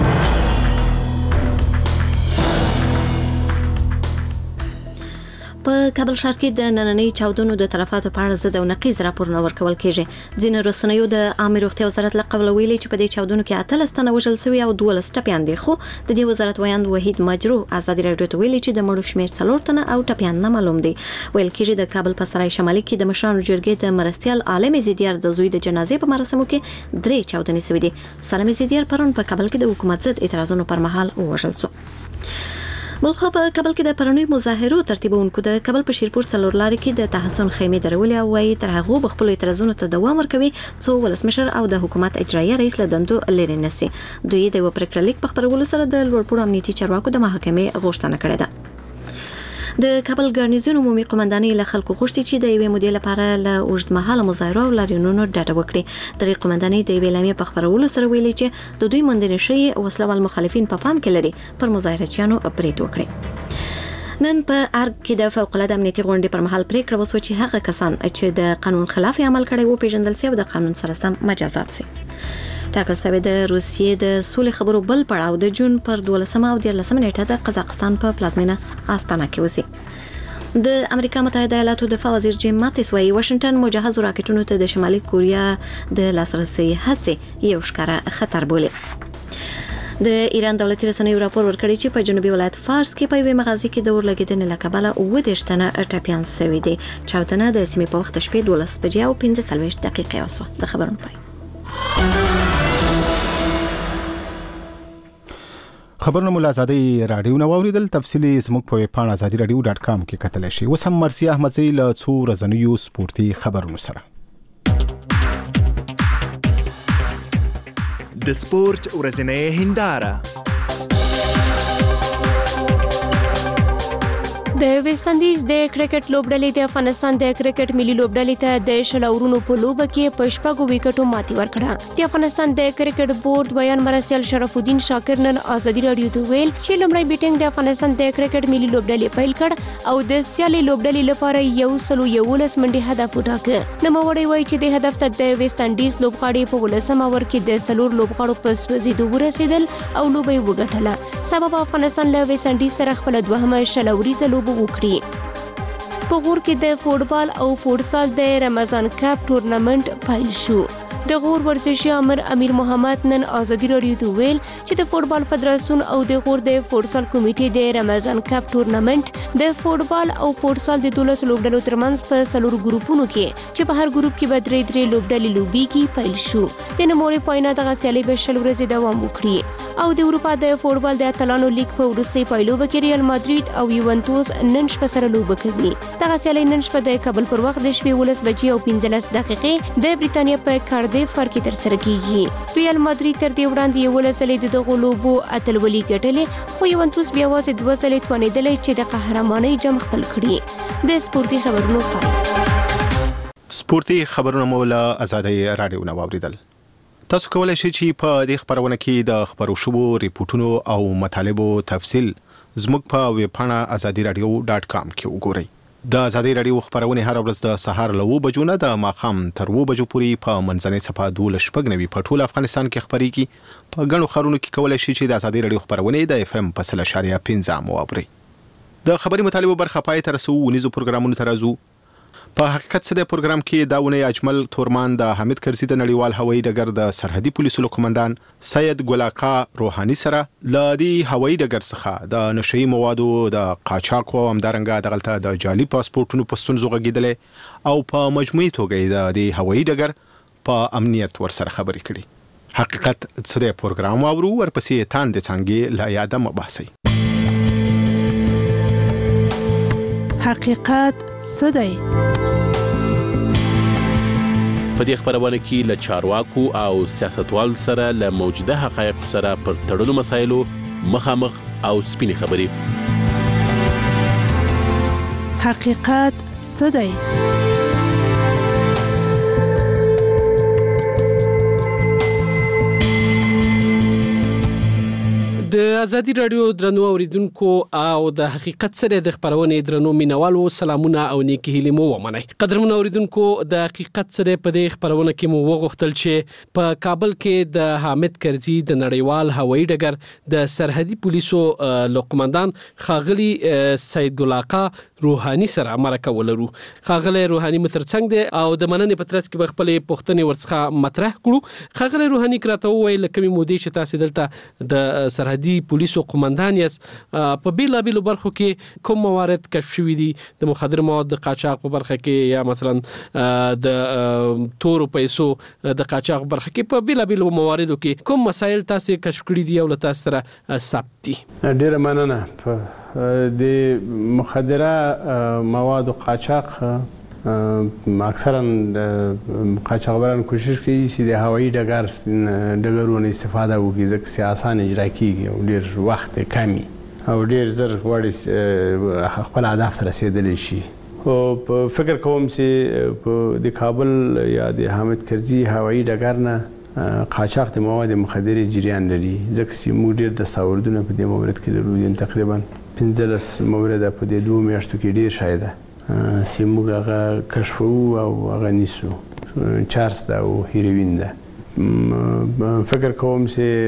L: په کابل ښار کې د نننۍ چاودنو د تلفاتو په اړه زده او نقیز راپورونه ورکول کیږي. ځینې رسنیو د عامه روغتیا وزارت له قبل ویلي چې په دې چاودنو کې اتلس تنه وژل شوي او دولس ټپیان دي. خو د دې وزارت ویاند وحید مجروح ازادي راډیو ته ویلي چې د مړو شمېر څلور تنه او ټپیان نه معلوم دي. ویل کېږي د کابل په سرای شمالي کې د مشرانو جرګې د مرستيال عالم زیدیار د زوی د جنازې په مراسمو کې درې چاودنې شوې دي. سلام زیدیار پرون په کابل کې د حکومت ضد اعتراضونو پر مهال وژل شو. بلخو په کابل کې د پرونی مظاهرو ترتیبونکو د کابل په شیرپور څلور لارې کې د تحسن خیمې درولې او وايي تر هغه بخپل اعتراضونو ته دوام ورکوي څو ولسمشر او د حکومت اجرایي رئیس له دندو لري نسی. دوی د پریکړه لیک په خبرولو سره د لوړپوړو امنیتي چارواکو د محکمې غوښتنه کړې ده. د کابل ګارنیزون عمومي قومندانۍ له خلکو غوښتي چې د یوې مودې لپاره له اوږدمهاله مظاهرو او لاریونونو ډډه وکړي. دغه قومندانۍ د یوې اعلامیې په خبرولو سره ویلي چې د دوی موندنې شوي وسلوال مخالفین په پام کې لري پر مظاهرچیانو برید وکړي. نن په ارګ کې د فوق العاده امنیتي غونډې پر مهال پریکړه وشوه چې هغه کسان چې د قانون خلاف عمل کړي وو پیژندل شي او د قانون سره سم مجازات شي. ټاکل شوی د روسیې د سولې خبرو بل پړاو د جون پر دولسمه او دیارلسمه نیټه د قزاقستان په پلازمینه آستانه کې وسی. د امریکا متحده ایالاتو دفاع وزیر جیم ماتیس وايي واشنگټن مجهز راکټونو ته د شمالي کوریا د لاسرسي هڅې یو ښکاره خطر بولي. د ایران دولتي رسنیو راپور ورکړی چې په جنوبي ولایت فارس کې په یوه مغازي کې د اورلګیدنې له کبله اووه دېرش تنه ټپیان شوي دي. چاودنه د سیمې په وخت شپې دولس بجې او پنځه څلوېښت دقیقې وشوه. د خبرونو پای.
A: خبرونه مو آزادي رادیو نو اوریدل. تفصیلی زموږ په ویب پاڼه آزادي رادیو ډاټ کام کې کتلی شئ. اوس هم مرسي احمدزی له څو ورځنیو سپورتي خبرونو سره.
Q: د سپورت ورځنۍ هنداره.
R: د ویسټ انډیز د کرکټ لوبډلې د افغانستان د کرکټ ملي لوبډلې ته د شلورونو په لوبه کې په شپږو وکټو ماتې ورکړه. د افغانستان د کرکټ بورډ بیان مرسل شرف الدین شاکر نن ازادي رادیو ته ویل چې لومړی بیټینګ د افغانستان د کرکټ ملي لوبډلې پیل کړ او د سیالي لوبډلې لپاره یو سلو یولس منډي هدف وټاکه. نوموړی وایي چې د هدف ته د ویسټ انډیز لوبغاړي په ولسم اور کې د سلور لوبغاړو په سوځېدو ورسېدل او لوبه یې وګټله. سبب افغانستان له ویسټ انډیز سره خپل دوهمه شلوريزه لوبه وکړي. په غور کې د فوټبال او فوټسال د رمضان کپ ټورنمنت پیل شو. د غور ورزشي امر امیر محمد نن ازادي رادیو ته ویل چې د فوټبال فدراسیون او د غور د فوټسال کمیټې د رمضان کپ ټورنمنت د فوټبال او فوټسال د دولس لوبډلو ترمنځ په څلور ګروپونو کې چې په هر ګروپ کې به درې درې لوبډلې لوبېږي پیل شو. د نوموړي په وینا دغه سیالي به شل ورځې دوام وکړي او د اروپا د فوټبال د اتلانو لیګ په وروستۍ پایلوبه کې ریال مادرید او یوونتوس نن شپه سره لوبه کوي. دغه سیالي نن شپه د کابل پر وخت د شپې ولس بجې او پنځلس دقیقې د بریتانیا په کاردیف ښار کې ترسره کیږي. ریال مادرید تر دې وړاندې یولس ځلې د دغو لوبو اتلولي ګټلې خو یوونتوس بیا یوازې دوه ځلې توانېدلی چې د قهرمانۍ جام خپل کړي. د سپورتي خبرونو پای.
A: سپورتي خبرونه مو له ازادي رادیو نه واوریدل. تاسو کولای شئ چې په دې خبرونه کې د خبرو شوو ریپورتونو او مطالبو تفصیل زموږ په ویب پاڼه ازادي رادیو ډاټ کام کې وګورئ. د ازادي رادیو خبرونه هر ورځ د سهار له اوه بجو نه د ماښام تر اوه بجو پورې په منځنۍ صفحه دولس شپږ نوي په ټول افغانستان کې خبرېږي. په ګڼو ښارونو کې کولای شئ چې د ازادي رادیو خبرونه د اف ام په سل اشاریه پنځه واورئ. د خبري مطالبو برخه پای تر رسو ونیزو پروګرامونو ته راځو. په حقیقت سره پروګرام کې دا ونه اجمل تورمان د حمید کرزي د نړیوال هوایي ډګر د سرحدي پولیسو قومندان سید ګلاقا روحاني سره لادي هوایي ډګر څخه د نشئی موادو د قاچاق او همدارنګه دغلطه د جعلي پاسپورتونو په ستونزو غږیدل او په مجموعي توګه د هوایي ډګر په امنیت ورسره خبرې کړي. حقیقت څه د پروګرام اورو ورپسې تان د څنګه لا یاد مباسي.
S: حقیقت څه دی؟
T: په دې خبرونه کې له چارواکو او سیاستوالو سره له موجوده حقایقو سره پر تړلو مسایلو مخامخ او سپینې خبرې.
S: حقیقت څه دی؟
B: د ازادي رادیو درنو اوریدونکو او د حقیقت سره د خبرونه درنو مینوالو سلامونه او نیکی هیله مو ومنئ. قدرمن اوریدونکو د حقیقت سره په دې خبرونه کې مو وغوښتل چې په کابل کې د حامد کرزي د نړیوال هوایي ډګر د سرحدي پولیسو قومندان خاغلی سید ګلاقا روحاني سره مرکه ولرو. خاغلی روحاني مترڅنګ دی او د مننې په ترڅ کې خپل پوښتنې ورڅخه مطرح کړو. خاغلی روحاني کراته وویل کمی مودې چې تاسو دلته د سرحدي دی پولیسو قومندان یاس په بیلا بیلو برخو کې کوم موارد کشف شوي دي د مخدر مواد د قاچاق په برخه کې یا مثلا د تورو پیسو د قاچاق برخه کې په بیلا بیلو مواردو کې کوم مسایل تاسو کشف کړی دي او له تاسو سره ثبت دي؟
U: ډیره مننه. د مخدره مواد قاچاق اکثرا قاچاقبران کوشش کوي چې د هوایي ډګر ډګرونو استفاده وکړي ځکه چې آسان اجرا کیږي او ډیر وخت کمی او ډیر زر غواړي خپل هدف ته رسیدلی شي. او فکر کوم چې د کابل یا د حامد کرزي هوایي ډګر نه قاچاق د مواد مخدرې جریان لري ځکه چې موږ ډیر دستاوردونه په دې مورد کې لرو. تقریبا پنځلس مورد په دې دوه میاشتو کې ډیر شایده چې موږ هغه کشفو او هغه نیسو. چارس ده او هیروین ده. فکر کوم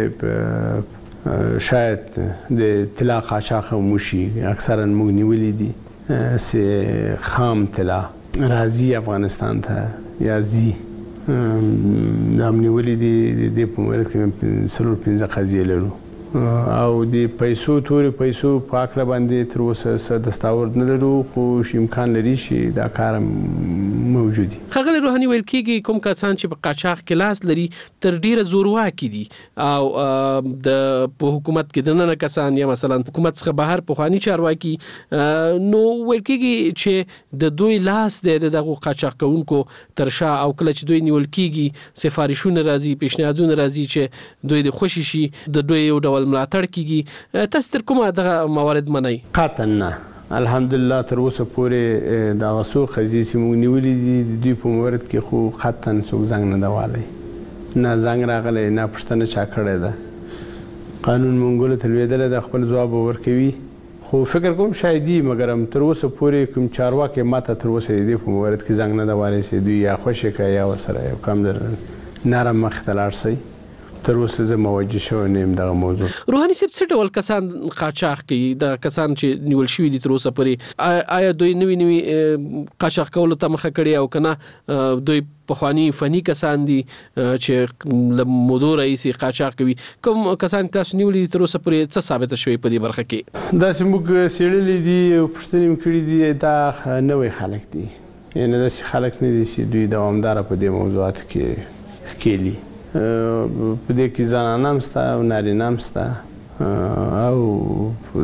U: چې شاید د طلا قاچاق هم وشي. اکثرا موږ نیولي دي چې خام طلا راځي افغانستان ته یا ځي. هم نیولي دي د په مورد کې څلور پنځه قضیې لرو او د پیسو تورې پیسو په هکله باندې تر اوسه څه دستاورد نه لرو خو امکان لري چې دا کار موجودي.
C: خغل روحاني ویل کېږي کوم کسان چې په قاچاق کې لاس لري تر ډیره زورواکي دي او د په حکومت کې دننه کسان یا مثلا حکومت څخه بهر په خواني چارواکي نو ویل کېږي چې د دوی لاس د دغه قاچاق کوونکو تر شا او کله چې دوی نیول کېږي سفارښونه راځي پیشنهادونه راځي چې دوی د خوشي شي د دوی یو ډول ملاتړ کیږي. تاسو تر کومه دغه موارد منئ؟
U: قطعا نه. الحمدلله تر اوسه پورې د غسو خزي چې موږ نیولې دي د دوی په مورد کې خو قطعا څوک زنګ نه دیوالی نه زنګ راغلی نه پوښتنه چا کړې ده. قانون مونږ له تلویدل د خپل ځواب ورکوي خو فکر کوم شایدي مګر تر اوسه پورې کوم چارواکي ماته تر اوسه دې په مورد کې زنګ نه دیوالی چې دوی یا خوشی کوي یا ورسره یو کم در نرم مخ ته لاړ شي. تر اوسه زه موجه شوی نه یم دغه موضوع.
C: روحاني صاحب څه ډول کسان قاچاق کوي د کسان چې نیول شوي دي تر اوسه پورې آیا دوی نوي نوي قاچاق کولو ته مخه کړې او کنه دوی پخواني فني کسان دي چې له مودو راهیسې قاچاق کوي؟ کوم کسان تاسو نیولي تر اوسه پورې څه ثابته شوي په دې برخه کې؟
U: داسې موږ څېړلي دي او پوښتنې مې کړي دي دا نوی خلک دي یعنې داسې خلک نه دي چې دوی دوامداره په دې موضوعاتو کې ښکېلي. په دې کې زنانه هم شته او نارینه هم شته او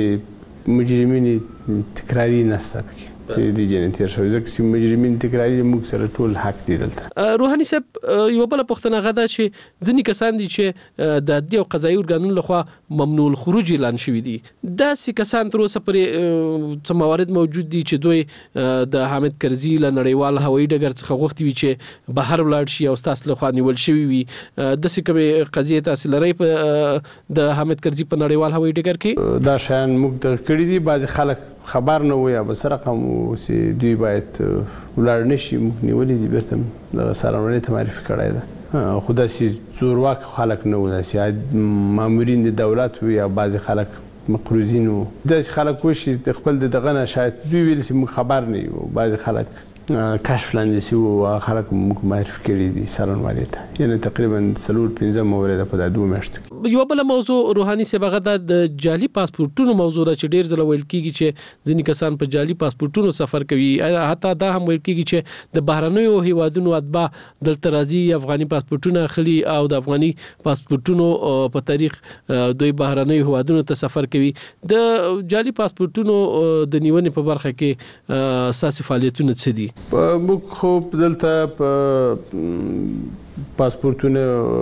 U: داسې مجرمین تکراري نشته پکې چې د جنې تیر شوي ځکه چې مجرمین تکراري موږ سره ټول حق دی دلته.
C: روحاني صاحب یوه بله پوښتنه هغه ده چې ځینې کسان دي چې د عدلي او قضایي ارګانونو لخوا ممنوع الخروج اعلان شوي دي. داسې کسان تر اوسه پورې څه موارد موجود دي چې دوی د حامد کرزي له نړیوال هوایي ډګر څخه غوښتي وي چې بهر ولاړ شي او ستاسو لخوا نیول شوي وي؟ داسې کومې قضیې تاسې لرئ په د حامد کرزي په نړیوال هوایي ډګر کې؟
U: دا شیان موږ دغه کړي دي. بعضې خلک خبر نه وي یا بس رقم چې دوی باید ولاړ نه شي موږ نیولي دي بیرته دغه سرانوړۍ ته معرفي کړی ده خو داسې زورواک خلک نه وو داسې مامورین د دولت وو یا بعضې خلک مقروضین وو. داسې خلک وو چې خپل د دغه نه شاید دوی ویل چې موږ خبر نه یو. بعضې خلک کشف لاندې شوي وو هغه خلک موږ معرفي کړي دي سرانوالۍ ته یعنې تقریبا څلور پنځه مورده په دا دوه میاشتو کې.
C: یوه بله موضوع روحاني صاحب هغه ده د جعلي پاسپورټونو موضوع ده چې ډېر ځله ویل کېږي چې ځینې کسان په جعلي پاسپورټونو سفر کوي. حتی دا هم ویل کېږي چې د بهرنیو هیوادونو اتباع دلته راځي افغاني پاسپورټونه اخلي او د افغاني پاسپورټونو په طریق دوی بهرنیو هیوادونو ته سفر کوي. د جعلي پاسپورټونو د نیونې په برخه کې ستاسې فعالیتونه څه دي؟
U: موږ خو دلته په پاسپورټونه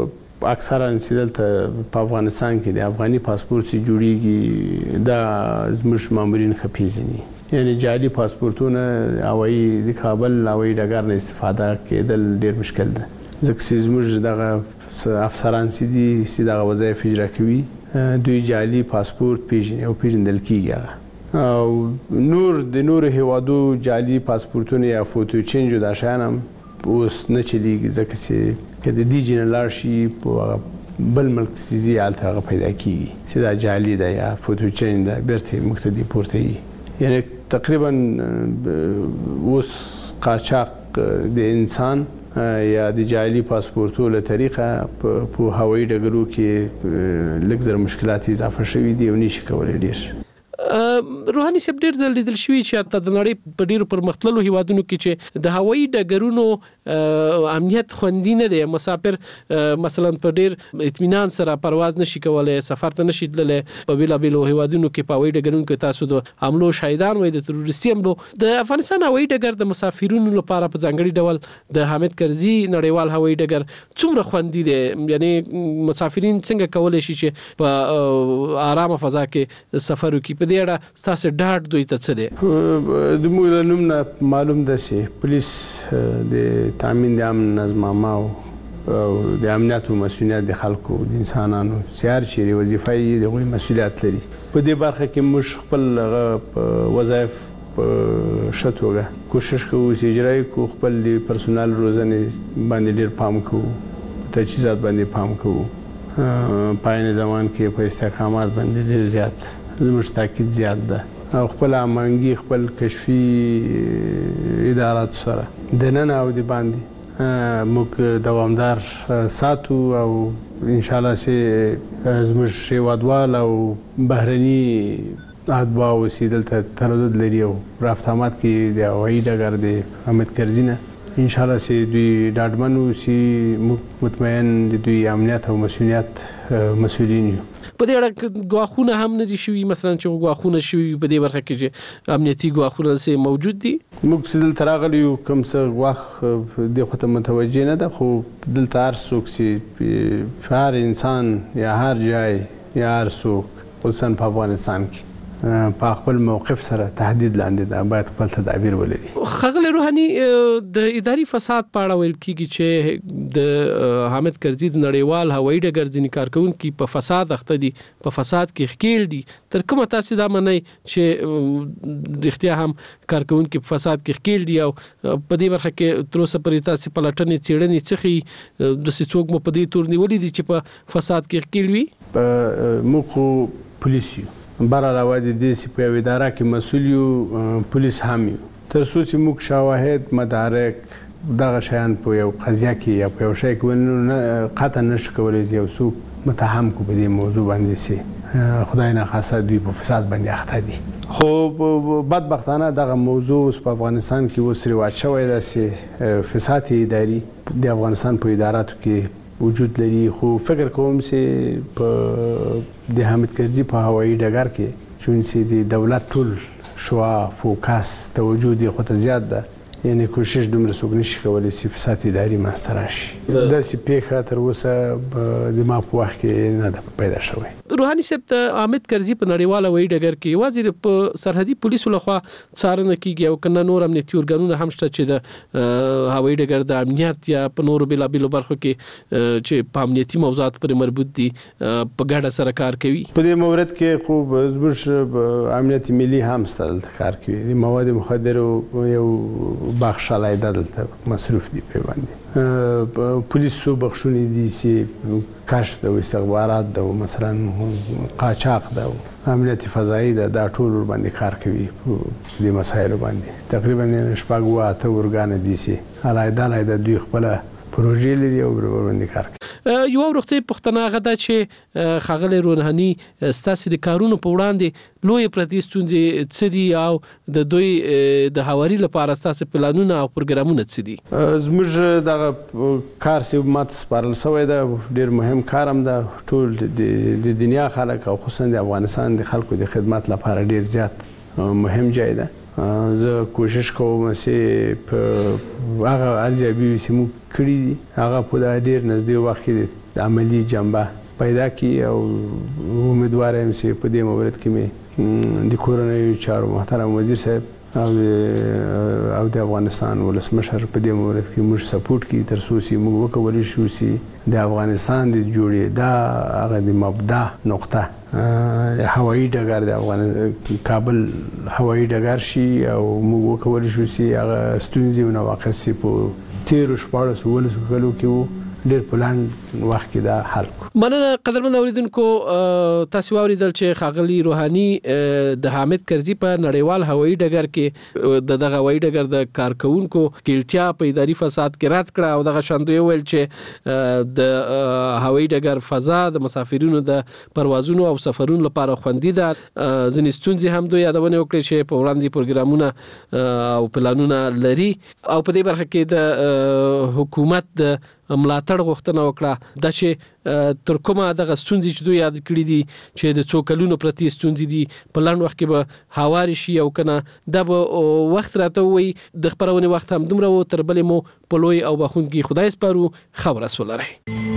U: اکثرا چې دلته په افغانستان کې د افغاني پاسپورټ چې جوړیږي دا زموږ مامورین ښه پیژني. یعنې جعلي پاسپورټونه هوایي د کابل هوایي ډګر نه استفاده کېدل ډېر مشکل ده ځکه چې زموږ دغه افسران چې دي چې دغه وظایف اجرا کوي دوی جعلي پاسپورټ پیژني او پیژندل کېږي هغه او نور د نورو هیوادو جعلي پاسپورټونه یا فوټو چینج دا شیان هم اوس نه چلیږي ځکه چې که د دې جې نه لاړ شي په بل ملک چې ځي هلته هغه پیدا کېږي چې دا جعلي ده یا فوټو چینج ده بیرته موږ ته دې پورته وي. یعنې تقریبا اوس قاچاق د انسان یا د جعلي پاسپورټو له طریقه په هوایي ډګرو کې لږ زر مشکلات اضافه شوي دي او نشي کولی ډېر.
C: روحاني صاحب ډېر ځل لیدل شوي چې حتی د نړۍ په ډېرو پرمختللو هیوادونو کې چې د هوایي ډګرونو امنیت خوندي نه دی. مسافر مثلا په ډېر اطمینان سره پرواز نشي کولی سفر ته نشي تللی. په بېلابېلو هیوادونو کې په هوایي ډګرونو کې تاسو د حملو شاهدان وئ د تروریستي حملو. د افغانستان هوایي ډګر د مسافرینو لپاره په ځانګړي ډول د حامد کرزي نړیوال هوایي ډګر څومره خوندي دی؟ یعنې مسافرین څنګه کولی شي چې په آرامه فضا کې سفر وکړي؟ په دې اړه ستاسو ډاډ دوی ته څه دی؟
U: د موږ له نوم نه معلوم ده چې پولیس د تامین د امن نظم عامه او د امنیتو مسؤلیت د خلکو د انسانانو سیار چیرې وظیفه یې د هغوی مسؤلیت لري. په دې برخه کې موږ خپل وظایف په ښه توګه کوشش کوو چې اجرا یې کړو. خپل د پرسونال روزنې باندې ډېر پام کوو په تجهیزات باندې پام کوو. په عین زمان کې په استحکامات باندې ډېر زیات زموږ تاکید زیات ده او خپل امانګي خپل کشفي اداراتو سره دننه او د باندې موږ دوامدار ساتو او انشاءالله چې زموږ هیوادوال او بهرني اتباع اوسي دلته تردد لري او رافتامات کې د هوایي ډګر د حامد کرزي نه ان شاء الله چې دوی ډاډمن اوسي مطمئن د دوی امنیت او مسؤلیت مسؤلین یو.
C: په دې اړه غواخونه هم نه دي شوي، مثلا چې غواخونه شوي په دې برخه کې چې امنیتي غواخونه سه موجود دي.
U: موږ چې دلته راغلي یو کوم څه غواخ د خو ته متوجه نه ده، خو دلته هر څوک چې هر انسان یا هر ځای یا هر څوک خصوصا په افغانستان کې په خپل موقف سره تهدید لاندې ده باید خپل تدابیر ولري.
C: ښاغلی روحاني د اداري فساد په اړه ویل کیږي چې د حامد کرزي د نړیوال هوایي ډګر ځینې کارکونکي په فساد اخته دي، په فساد کې ښکیل دي. تر کومه تاسو دا منئ چې رښتیا هم کارکونکي په فساد کې ښکیل دي او په دې برخه کې تر اوسه پورې تاسو پلټنې څېړنې څخه د څوک مو په دې تور نیولې دي چې په فساد کې ښکیل وي؟
U: په موږ پولیس یو، بر علاوه د دې چې په اداره کې مسؤل یو پولیس هم یو، تر څو چې موږ شواهد مدارک دغه شیان په یو قضیه کې یا په یو شی کې ونه قطع نشو کولی چې یو څوک متهم کو په دې موضوع باندې سي خدای نه خاصه دوی په فساد باندې اخته دي. خو بدبختانه دغه موضوع په افغانستان کې اوس رواج شوی ده چې فساد اداري د افغانستان په اداراتو کې وجود لري. خو فکر کوم چې په د حامد کرزي په هوایي ډګر کې چون چې د دولت ټول شوا فوکس توجه دی خو ته زیات ده، یعنی کوشش دومره څوک نشي کولی چې فساد اداري منځته راشي. داسې پیښه تر اوسه د ما په وخت کې نه ده پیدا شوې.
C: روحاني صاحب د حامد کرزي په نړیواله هوایي ډګر کې یوازې په سرحدي پولیسو لخوا څارنه کیږي او کنه نور امنیتي ارګانونه هم شته چې د هوایي ډګر د امنیت یا په نورو بېلابېلو برخو کې چې په امنیتي موضوعاتو پورې مربوط دي په ګډه سره کار کوي.
U: په دې مورد کې خو زموږ امنیت ملي هم ستا دلته کار کوي. د مواد مخدرو یو بخش علیحده دلته مصروف دي په باندې. پولیسو بخښونې دي چې کشف د استخبارات د مثلا قاچاق د امنیتي فضایي د دا ټول باندې کار کوي په دې مسایلو باندې. تقریبا شپږ اوه اته ارګان دي چې علیحده علیحده دوی خپل پروژې لري او باندې کار کوي.
C: یو وروختي پښتنه غدا چې خاغلی روحاني ستاسو د کارونو په وړاندې لوی پرتی ستونزې څه دي او د دوی د هواري لپاره ستاسو پلانونه او پروګرامونه څه دي؟
U: زموږ دغه کار چې ماته سپارل شوی ده ډېر مهم کار هم ده. ټول د دنیا خلک او خصوصا د افغانستان د خلکو د خدمت لپاره ډېر زیات مهم ځای ده. زه کوشش کوم چې په هغه ارزیابي چې موږ کړي دي هغه په ډېر نږدې وخت کې د عملي جنبه پیدا کړي او امیدوار یم چې په دې مورد کې مې د کورنیو چارو محترم وزیر صاحب او او د افغانستان ولسمشر په دې مورد کې موږ سپورټ کړي تر څو چې موږ وکولای شو چې د افغانستان د جوړېدا هغه د مبدا نقطه هوایي ډګر د افغانستان کابل هوایي ډګر شي او موږ وکولای شو چې هغه ستونزې او نواقص په تیرو شپاړسو ولسو کلو کې وو ډېر په لاند وخت کې دا حل کو.
C: مننه قدرمن اوریدونکو، تاسو اوریدل چې خاغلی روحاني د حامد کرزي په نړیوال هوایي ډګر کې د دغه هوایي ډګر د کارکونکو کلتیا په اداري فساد کې رد کړه او دغه شاندوی ویل چې د هوایي ډګر فضا د مسافرینو د پروازونو او سفرونو لپاره خوندي ده. ځینې ستونزې هم دوی یادونه وکړي چې په وړاندې پروګرامونه او پلانونه لري او په دې برخه کې د حکومت د ملاتړ غوښتنه وکړه. دا چې تر کومه دغه ستونزې چې دوی یاد کړي دي چې د څو کلونو پرتی ستونزې دي په لاند وخت کې به هواري شي او کنه دا به وخت راته وي. د خبرونه وخت هم دومره و تر بلې مو په لوی او بخونکي خدای سپارو. خبر اس ولرئ.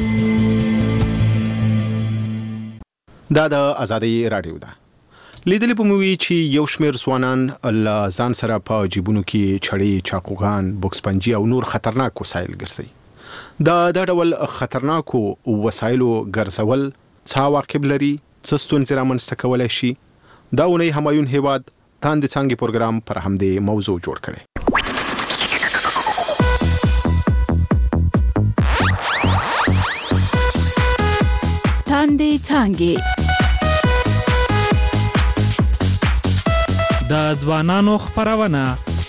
A: دا د ازادي رادیو ده. لیدلې په مووی چې یو شمېر ځوانان له ځان سره په جیبونو کې چړې، چاقوګان، بوکس پنجي او نور خطرناک وسایل ګرځي. دا د ډول خطرناکو وسایلو ګرځول څه عواقب لري، څه ستونزې رامنځته کولی شي؟ دا اونۍ همایون هیواد تاندې څانګې پروګرام پر همدې موضوع جوړ کړی.
E: تاندې څانګې
V: د ځوانانو خپرونه.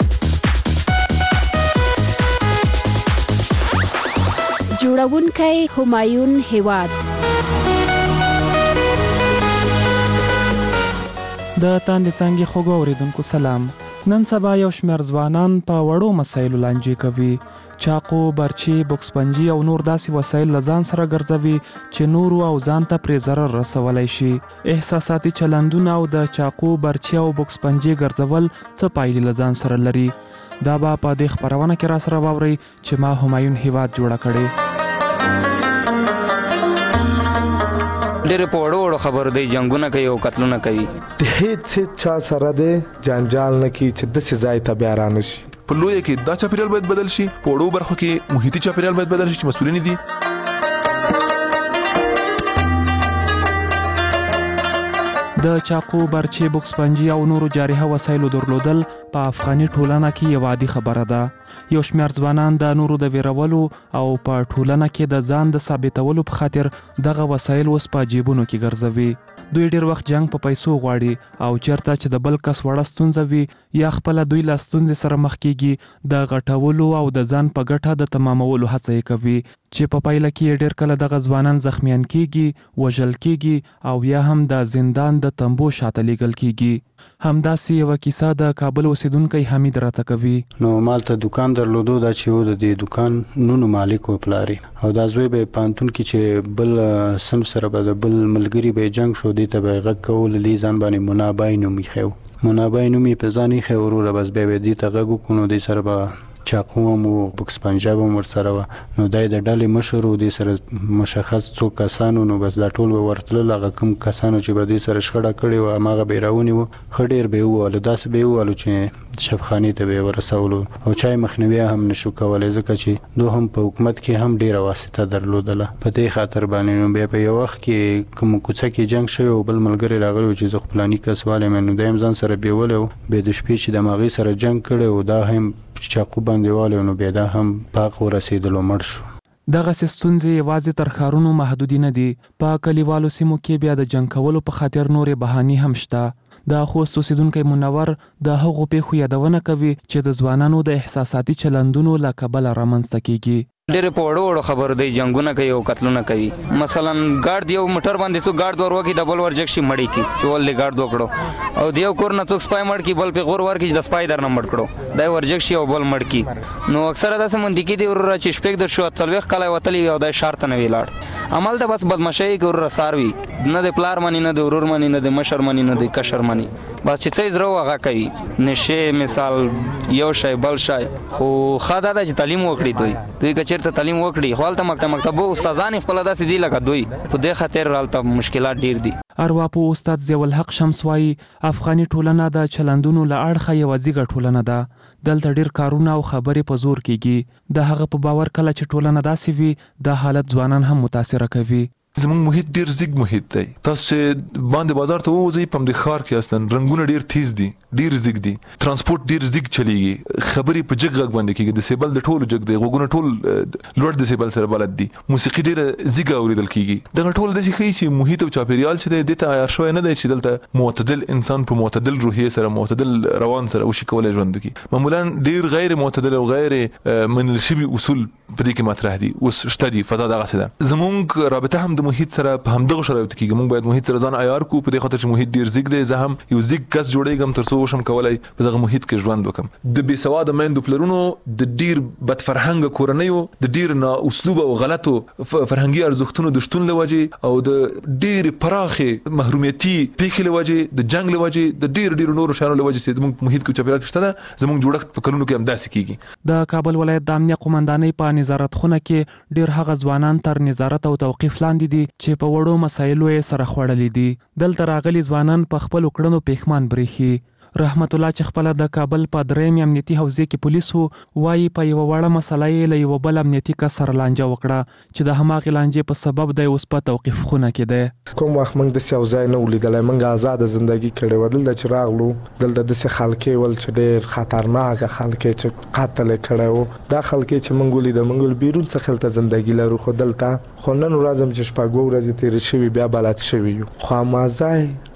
E: جوړونکی همایون هیواد.
V: د تاندې څنګه خوګو اوریدونکو سلام. نن سبا یو شمېر ځوانان په وړو مسایلو لانجې کوي. چاقو، برچی، بوکس پنجي او نور داسې وسایل لزان سره ګرځوي چې نور او ځان ته پرې ضرر رسولای شي. احساساتي چلندونه او د چاقو، برچی او بوکس پنجي ګرځول څه پایلې لزان سره لري؟ دا به په دې خبرونه کې را سره واوري چې ما همایون هیواد جوړه کړي.
D: ډېر په وړو وړو خبرو دی جنگونه کوي او قتلونه کوي.
F: هیڅ چا سره دی جنجال نه کوي چې داسې ځای ته بیا رانشي.
W: په لویه کې دا چاپیریال باید بدل شي، په وړو برخو کې محیطي چاپیریال باید بدل شي چې مسؤلین دي.
V: د چاقو، برچی، بوکس پنجي او نورو جارحه وسایلو درلودل په افغاني ټولنه کې یو عادي خبره ده. یو شمېر ځوانان د نورو د ویرولو او په ټولنه کې د ځان د ثابتولو په خاطر دغه وسایل اوس په جیبونو کې ګرځوي. دوی ډېر وخت جنگ په پیسو غواړي او چېرته چې د بل کس وړه ستونزه وي یا خپله دوی له ستونزې سره مخ کېږي د غټولو او د ځان په ګټه د تمامولو هڅه یې کوي چې په پایله کې یې ډېر کله دغه ځوانان زخمیان کېږي، وژل کېږي او یا هم د زندان د تنبو شاته لیږل کېږي. همداسې یوه کیسه د کابل اوسیدونکی حمید راته کوي.
X: نو مالته دکان درلودو دا چې و د دې دکان نونو مالک و پلاري او دا زوی به پانتون کې چې بل سم سره به د بل ملګری به جنگ شو دی ته به غږ کول دی ځان باندې منابای نوم یې خو منابای نوم یې په ځان یې خو وروره بس بیا به دی ته غږ وکړو دی سره به چاقو مو بوکس پنجاب هم ورسره و. نو دای د ډلې مشر و دی سره مشخص څو کسانو نو بس دا ټول به ورتلل هغه کوم کسانو چې به دی سره شخړه کړې و هماغه به راونی و ښه ډېر به ووالو داسې به ووالو چې شفخانې ته به ورسولو او چای مخنیوي هم نشو کولی ځکه چې دو هم په حکومت کې هم ډېره واسطه درلودله په دې خاطر باندې. نو بیا په یو وخت کې کوم کوڅه کې جنګ شوی او بل ملګری راغلی چې زه خو فلاني کس والی یم نو دا هم ځان سره بیولی و بیا د شپې چې د هغې سره جنګ کړی و دا هم چاقو باندې والی نو بیا دا هم پاق ورسېدلو مړ شو.
V: دغسې ستونزې یوازې تر ښارونو محدودې نه دي. په کلیوالو سیمو کې بیا د جنګ کولو په خاطر نورې بهانې هم شته. د خوست اوسیدونکی منور د هغو پیښو یادونه کوي چې د ځوانانو د احساساتي چلندونو له کبله رامنځته کېږي.
D: ډېر په وړو وړو خبرو دی جنگونه کوي او قتلونه کوي. مثلا ګارد یو موټر باندې څوک ګارد ور وکړي د بل ورجګ شي مړی کی چې ول دې ګارد وکړو او د یو کور نه څوک سپای مړ کی بل په غور ور کی د سپای در نه مړ کړو دا ورجګ شي او بل مړ کی. نو اکثره داسې منطقي دی ورور چې شپږ د شو څلويخ کله وتلی او د شرط نه ویلاړ عمل ته بس بدمعشي ګور رساروي نه د پلار منی نه د ورور منی نه د مشر منی نه د کشر منی بس چې څه زرو هغه کوي نشه مثال یو شی بل شی خو خاطر د تعلیم وکړي دوی دوی کچېرته تعلیم وکړي خپل مکتب مکتبو استادان خپل داسې دی لکه دوی په دې خاطر رالته مشکلات ډیر دي.
V: ارواپو استاد ضیاء الحق شمس وايي افغاني ټولنه د چلندونو له اړخه یوه ځیږه ټولنه ده. دلته ډیر کارونه او خبرې په زور کېږي. د هغه په باور کله چې ټولنه داسې وي دا حالت ځوانان هم متاثره کوي.
W: زمونږ محیط ډیر زیګ محیط دی. تاسو چې باندې بازار ته ووځئ په همدې ښار کې اصلا رنګونه ډیر تیز دي ډیر زیګ دي ترانسپورت ډیر زیګ چلیږي خبرې په جګ غږ باندې کېږي د سیبل د ټولو جګ دی غوږونه ټول لوړ د سیبل سره بلد دي موسیقي ډیره زیګه اورېدل کېږي. دغه ټول داسې ښیي چې محیط او چاپیریال چې دی دې ته عیار شوی نه دی چې دلته معتدل انسان په معتدل روحیې سره معتدل روان سره وشي کولی ژوند وکړي. معمولا ډیر غیر معتدل او غیر منل شوي اصول په دې کې مطرح دي اوس شته دي فضا دغسې ده. زمونږ رابطه هم د محیط سره په همدغه شرایطو کې موږ باید محیط سره ځان عیار کړو په دې خاطر چې محیط ډیر زیګ دی. زه هم یو زیګ کس جوړېږم تر څو وشم کولی په دغه محیط کې ژوند وکړم. د بې سواده میندو پلرونو د ډیر بد فرهنګه کورنیو د ډیر نااسلوبه او غلطو فرهنګي ارزښتونو د شتون له وجې او د ډېرې پراخې محرومیتي پیښې له وجې د جنګ له وجې د ډېرو ډېرو نورو شیانو له وجې چې زموږ محیط کې چاپېریال کې شته ده زموږ جوړښت په کلونو کې همداسې کېږي.
V: د کابل ولایت د امنیه قومندانۍ په نظارت خونه کې ډیر هغه ځوانان تر نظارت او توقیف لاندې دي چې په وړو مسایلو یې سره خوړلي دي. دلته راغلي ځوانان په خپلو کړنو پښیمان برېښي. رحمت الله چې خپله د کابل په درېیم امنیتي حوزې کې پولیسو وایي په یوه وړه مسله یې له یوه بل امنیتي کس سره لانجه وکړه چې د هماغې لانجې په سبب دی اوس په توقیف خونه کې دی.
F: کوم وخت موږ داسې یو ځای نه و لیدلی موږ ازاده زندګي کړې وه. دلته چې راغلو دلته داسې خلکې ول چې ډېر خطرناکه خلکې چې قتل یې کړی و. دا خلکې چې موږ ولیده موږ ول بیرون څخه هلته زندګي لرو خو دلته خو نن ورځ هم چې شپږ ورځې تېرې شوي بیا بلد شوي یو خو همازای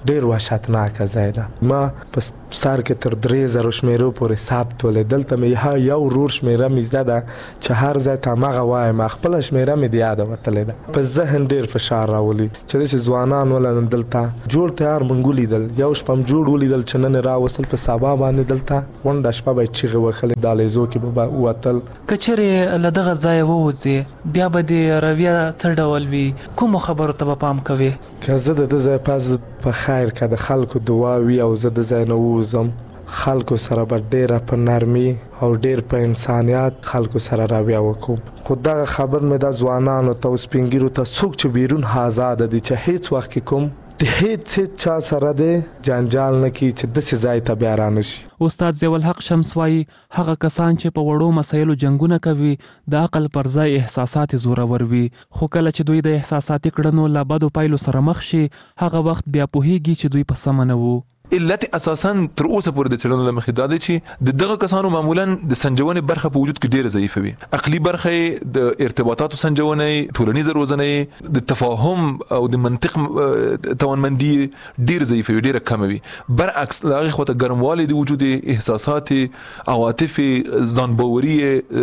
F: ډیر وحشتناک ځای ده. ما په سار کې تر درې زره شمیرو پورې حساب تولې. دلته مې یو ورور شمیره مې زده ده چې هر ځای ته مغه وایم، خپل شمیره مې د یاده وتلې ده. په ذهن ډیر فشار راولي چې داسې ځوانان ولن دلته جوړ تیار منګو لیدل، یو شپه م جوړ ولیدل چې نن راوستل په سبا باندې دلته غونډه شپه به چیغې وهلې دهلیزو کې به وتل.
V: که چیرې له دغه ځایه ووځې بیا به د رویه څه ډول وي؟ کومو خبرو ته به پام کوې؟
F: که زه د ده ځای پاس په خیر که د خلکو دعا وي او زه د ځای نه ووځم، خلکو سره به ډیره په نرمي او ډیر په انسانیت خلکو سره راویه وکړم. خو دغه خبر مې د ځوانانو ته او سپین ږیرو ته څوک چې بیرون آزاده دي چې هیڅ وخت کې کوم د هیڅ هیڅ چا سره دی جنجال نه کړي چې داسې ځای ته بیا رانشي.
V: استاد ضیاءالحق شمس وایي هغه کسان چې په وړو مسایلو جنګونه کوي د عقل پر ځای احساسات زورور وي، خو کله چې دوی د احساساتي کړنو له بدو پایلو سره مخ شي هغه وخت بیا پوهیږي چې دوی په سمه نه وو.
W: علت اساساً تر اوسه پورې د څېړنو له مخې دا دی چې د دغه کسانو معمولاً د سنجونې برخه په وجود کې ډېره ضعیفه وي. عقلي برخه د ارتباطاتو سنجونې، ټولنیزه روزنې، د تفاهم او د منطق توانمندي ډېر ضعیفه وي، ډېره کمه وي. برعکس له هغې خواته ګرموالی د وجود احساسات، عواطف، ځانباوري،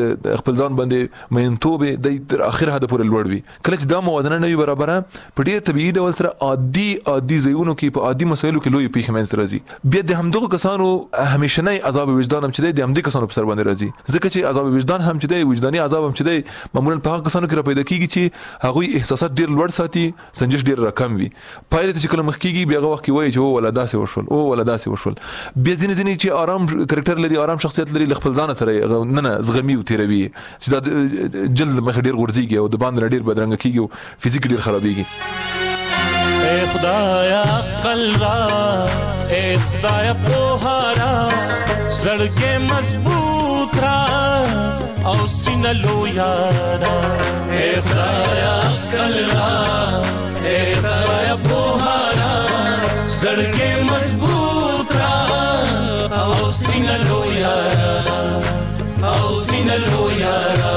W: خپل ځان باندې مینتوب د تر اخر حده پورې لوړ وي. کله چې دا موازنه نه وي برابره په ډېر طبیعي ډول سره عادي عادي ځایونو کې په عادي مسایلو کې لویې پیښې منځته راځي. بیا د همدغه کسانو همیشنی عذاب وجدان هم چې دی د همدې کسانو په سر باندې راځي، ځکه چې عذاب وجدان هم چې دی وجداني عذاب هم چې دی معمولا په هغه کسانو کې را پیدا کیږي چې هغوی احساسات ډیر لوړ ساتي، سنجش ډیر راکم وي. پایله ته چې کله مخ کیږي بیا هغه وخت کې وایي چې او ولا داسې وشول، او ولا داسې وشول. بیا ځینې ځینې چې آرام کرکټر لري، آرام شخصیت لري، خپل ځان سره نه نه زغمي او تیروي چې دا جلد مخ ډیر غورځيږي او د باندې ډیر بدرنګ کیږي او فزیک ډیر خرابيږي.
G: اے خدایا عقل را، اے خدایا پوهارا، زړګې مضبوط را او سینه لویا را. اے خدایا عقل را، اے خدایا پوهارا، زړګې مضبوط را او سینه لویا را او سینه لویا را.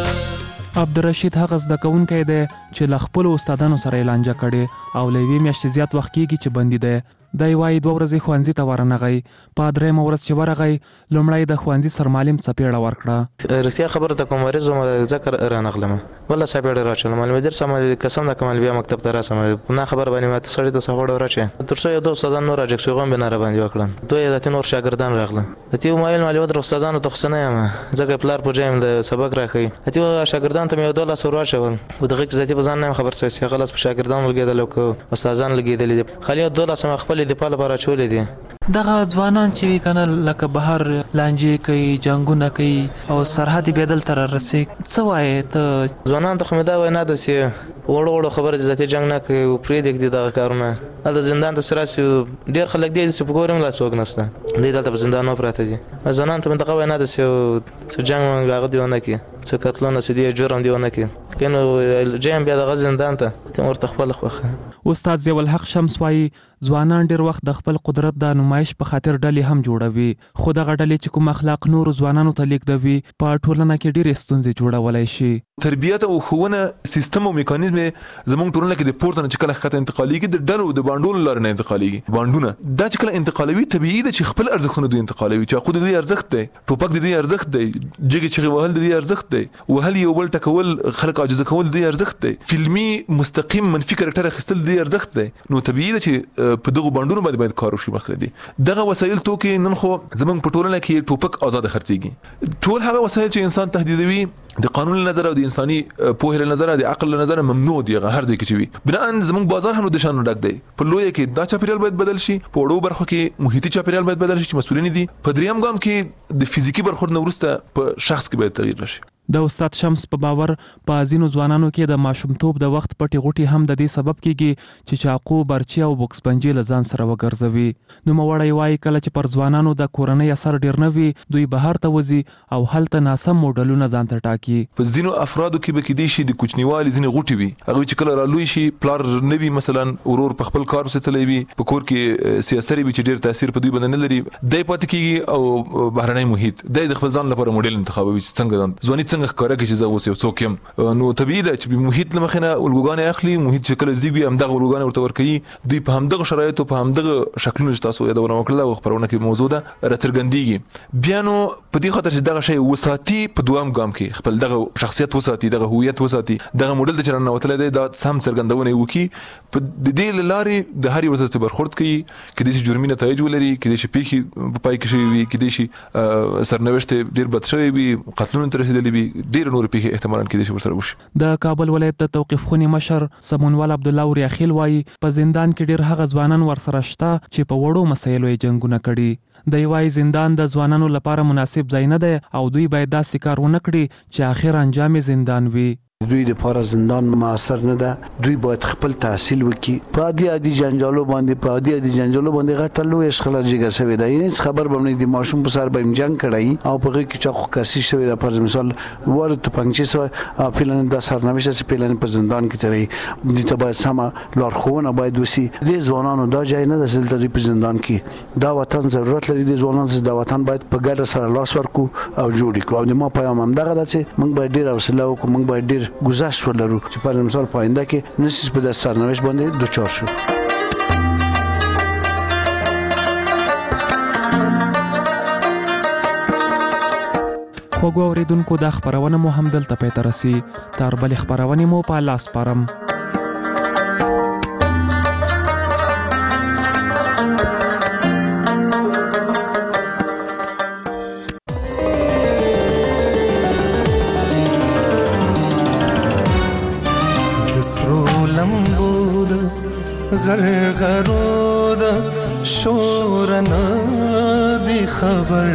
V: عبدالرشید هغه زده کوونکی دی چې له خپلو استادانو سره یې لانجه کړې او له یوې میاشتې زیات وخت کېږي چې بندي دی. دی وایي دوه ورځې ښوونځي ته ورنغی، په درېیمه ورځ چې ورغی لومړی د ښوونځي سرمعلم څپېړه ورکړه.
H: رښتیا خبره ته کوم مریض وم ځکه رانغلم، والله څپېړه راچلم. مدیر صاحب قسم ده کمال بیا مکتب ته راسم نه خبر باندې ماته سړی ته سفوړ ورچې تر څو یو دوه استادان نور راجک شو غم بناره باندې وکړم. دوی د نور شاګردان راغله د تی موبایل مالي ودر استادانو ته خصنه یم ځکه پلار په جایم د سبق راخی تی شاګردان ته یو دوله سور واچول و دغه ذاتی بزان نه خبر څه غلط په شاګردان لګیدل او استادان لګیدل خالي دوله سم خپل د پاله لپاره چولې دي.
V: دغه ځوانان چې کنه لکه بهر لانجې کوي، جنگونه کوي او سرحدي بدل تر رسي، څه وایي ته
H: ځوانان ته خو دا وای نه د سی وړو وړو خبره ذاتي جنگ نه کوي او پرې دګ دغه کارونه د زندان ته سره ډیر خلک دي چې په ګورم لا څوک نشته د دلته په زندان پراته دي. ځوانان ته دغه وای نه د سی چې جنگ هغه دیونه کوي څه قتلونه سي دي جرم دیونه کوي کنه جیم بیا د زندان ته تمر تخپل خوخه.
V: استاد ضیاءالحق شمس وایي ځوانان ډیر وخت د خپل قدرت د نمایش په خاطر ډلې هم جوړوي، خو دغه ډلې چې کوم اخلاق نور ځوانانو ته لیکدوي په ټولنه کې ډیر ستونزې جوړولای شي.
W: تربیت او ښوونه سیستم او میکانیزم زموږ ټولنه کې د پورته نه چې کله خطه انتقالي کې د ډلو د باندونو لار نه انتقالي باندونه دا چې کله انتقالوي طبيعي ده چې خپل ارزښتونه دوی انتقالوي چې خو د دوی ارزښت دی، ټوپک د دوی ارزښت دی، جګي چې وهل د دوی ارزښت دی، وهل یو بل ټکول خلک عاجز کول د دوی ارزښت دی، فلمي مستقیم منفي کرکټر اخیستل د دوی ارزښت دی. نو طبيعي ده چې په دغه باندونو باندې باید کار وشي. مخلدي دغه وسایل توکي نن خو زمونږ په ټولنه کې ټوپک آزاد خرڅيږي. ټول هغه وسایل چې انسان تهدیدوي د قانون له نظر او د انساني پوهه له نظر د عقل له نظر ممنوع دي هر ځای کې وي. بنا ان زمونږ بازار هم د شانو ډک دی. په لوی کې دا چاپیریال باید بدل شي، په وړو برخو کې محیطي چاپیریال باید بدل شي چې مسؤلین دي. په دریم ګام کې د فزیکی برخورد نه وروسته په شخص کې باید تغییر راشي.
V: د استاد شمس په باور په ځینو ځوانانو کې د ماشومتوب د وخت پټي غوټي هم د دې سبب کیږي چې چاقو، برچی او بوکس پنجې له ځان سره وګرځوي. نو موړی وایي کله چې پر ځوانانو د کورنۍ اثر ډیر نه وي دوی بهر ته وځي او هلته ناسم موډلونه ځان ته ټاکي. ټاکي.
W: په ځینو افرادو کې به کېدای شي د کوچنیوالي ځینې غوټي وي هغه چې کله رالوي شي پلار نوي مثلا ورور په خپل کار وساتلی وي په کور کې سیاستري وي چې ډیر تاثیر په دوی باندې نه لري دای پاتې کیږي او بهرنۍ محیط د خپل ځان لپاره موډل انتخابوي چې څنګه ځواني څنګه ښکارا کې چې زه اوس یو څوک یم نو طبيعي ده چې محیط لمخنه الګوګان اخلي محیط چې کله زیږي همدغه الګوګان ورته ورکوي دوی په همدغه شرایطو په همدغه شکلونو چې تاسو یادونه وکړه او خبرونه کې موضوع ده راترګندېږي بیا نو په دې خاطر چې دغه شی وساتي په دوام ګام کې خپل دغه شخصیت وساتي دغه هویت وساتي دغه موډل د چرنه وتل دی دا سم څرګندونه وکي په دې لارې د هر یو څه برخورد کوي کله چې جرمي نتایج ولري کله چې پیخي په پای کې شي وي کله چې سرنوشت ډیر بد شوی وي قتلونه تر رسیدلی وي ډیر نور پیخي احتمالاً کله چې ورسره وشي.
V: د کابل ولایت د توقيف خونی مشر سمونوال عبد الله ورياخیل وایي په زندان کې ډیر هغه ځوانان ورسره شته چې په وړو مسایلو یې جنگونه کړي د یوای زندان د ځوانانو لپاره مناسب ځای نه دی او دوی باید داسې کار ونه کړي چې اخر انجام زندان وي.
I: دوی د پاره زندان معاصر نه ده دوی باید خپل تحصیل وکړي په عادي عادي جنجالو باندې په عادي عادي جنجالو باندې غټلو اشخلا جګه شوی دی هیڅ خبر به نه دی ماشوم په سر به جنگ کړی او په کې چې خو کاسي شوی د پر مثال ورته پنځه سو فلان د سرنوشت چې فلان په زندان کې ترې د تبع سم لارښوونه باید وسی د ځوانانو دا ځای نه د سلطنت په زندان کې دا وطن ضرورت لري د ځوانانو د وطن باید په ګډه سره لاس ورکو او جوړ کړو او د ما پیغام هم دغه ده چې موږ باید ډیر حوصله وکړو موږ باید ډیر گذشت ولرو چې په مثال پاینده کې نسیس په د سرنوشت باندې دوچار شو.
V: خوږو اوریدونکو دا خبرونه مو هم دلته پای ته رسي تر بل خبرونه مو په لاس پرم.
G: غرغرو د شورنا دی خبر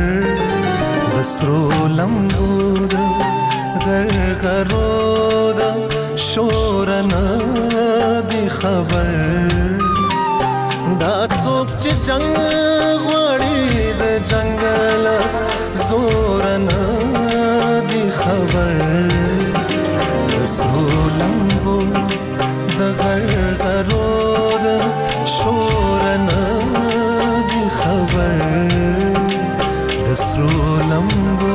G: بسرو لمبو د غرغرو د شورنا دی خبر دا څوک چې جنگ غوړي د جنگل زورنا دی خبر بسرو لمبو د غرغرو شورنا دی خبر د سرو لمبو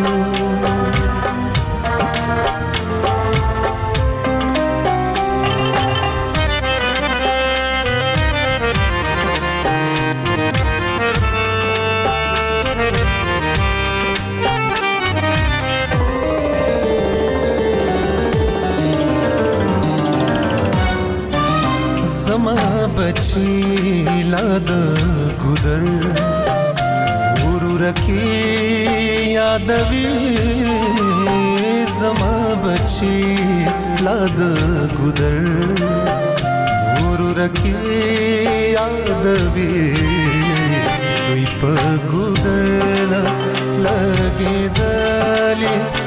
G: زما بچی لاد ګودر ورور کی یادوي زما بچی لاد ګودر ورور کی یادوي دوی په ګودر لګیدلی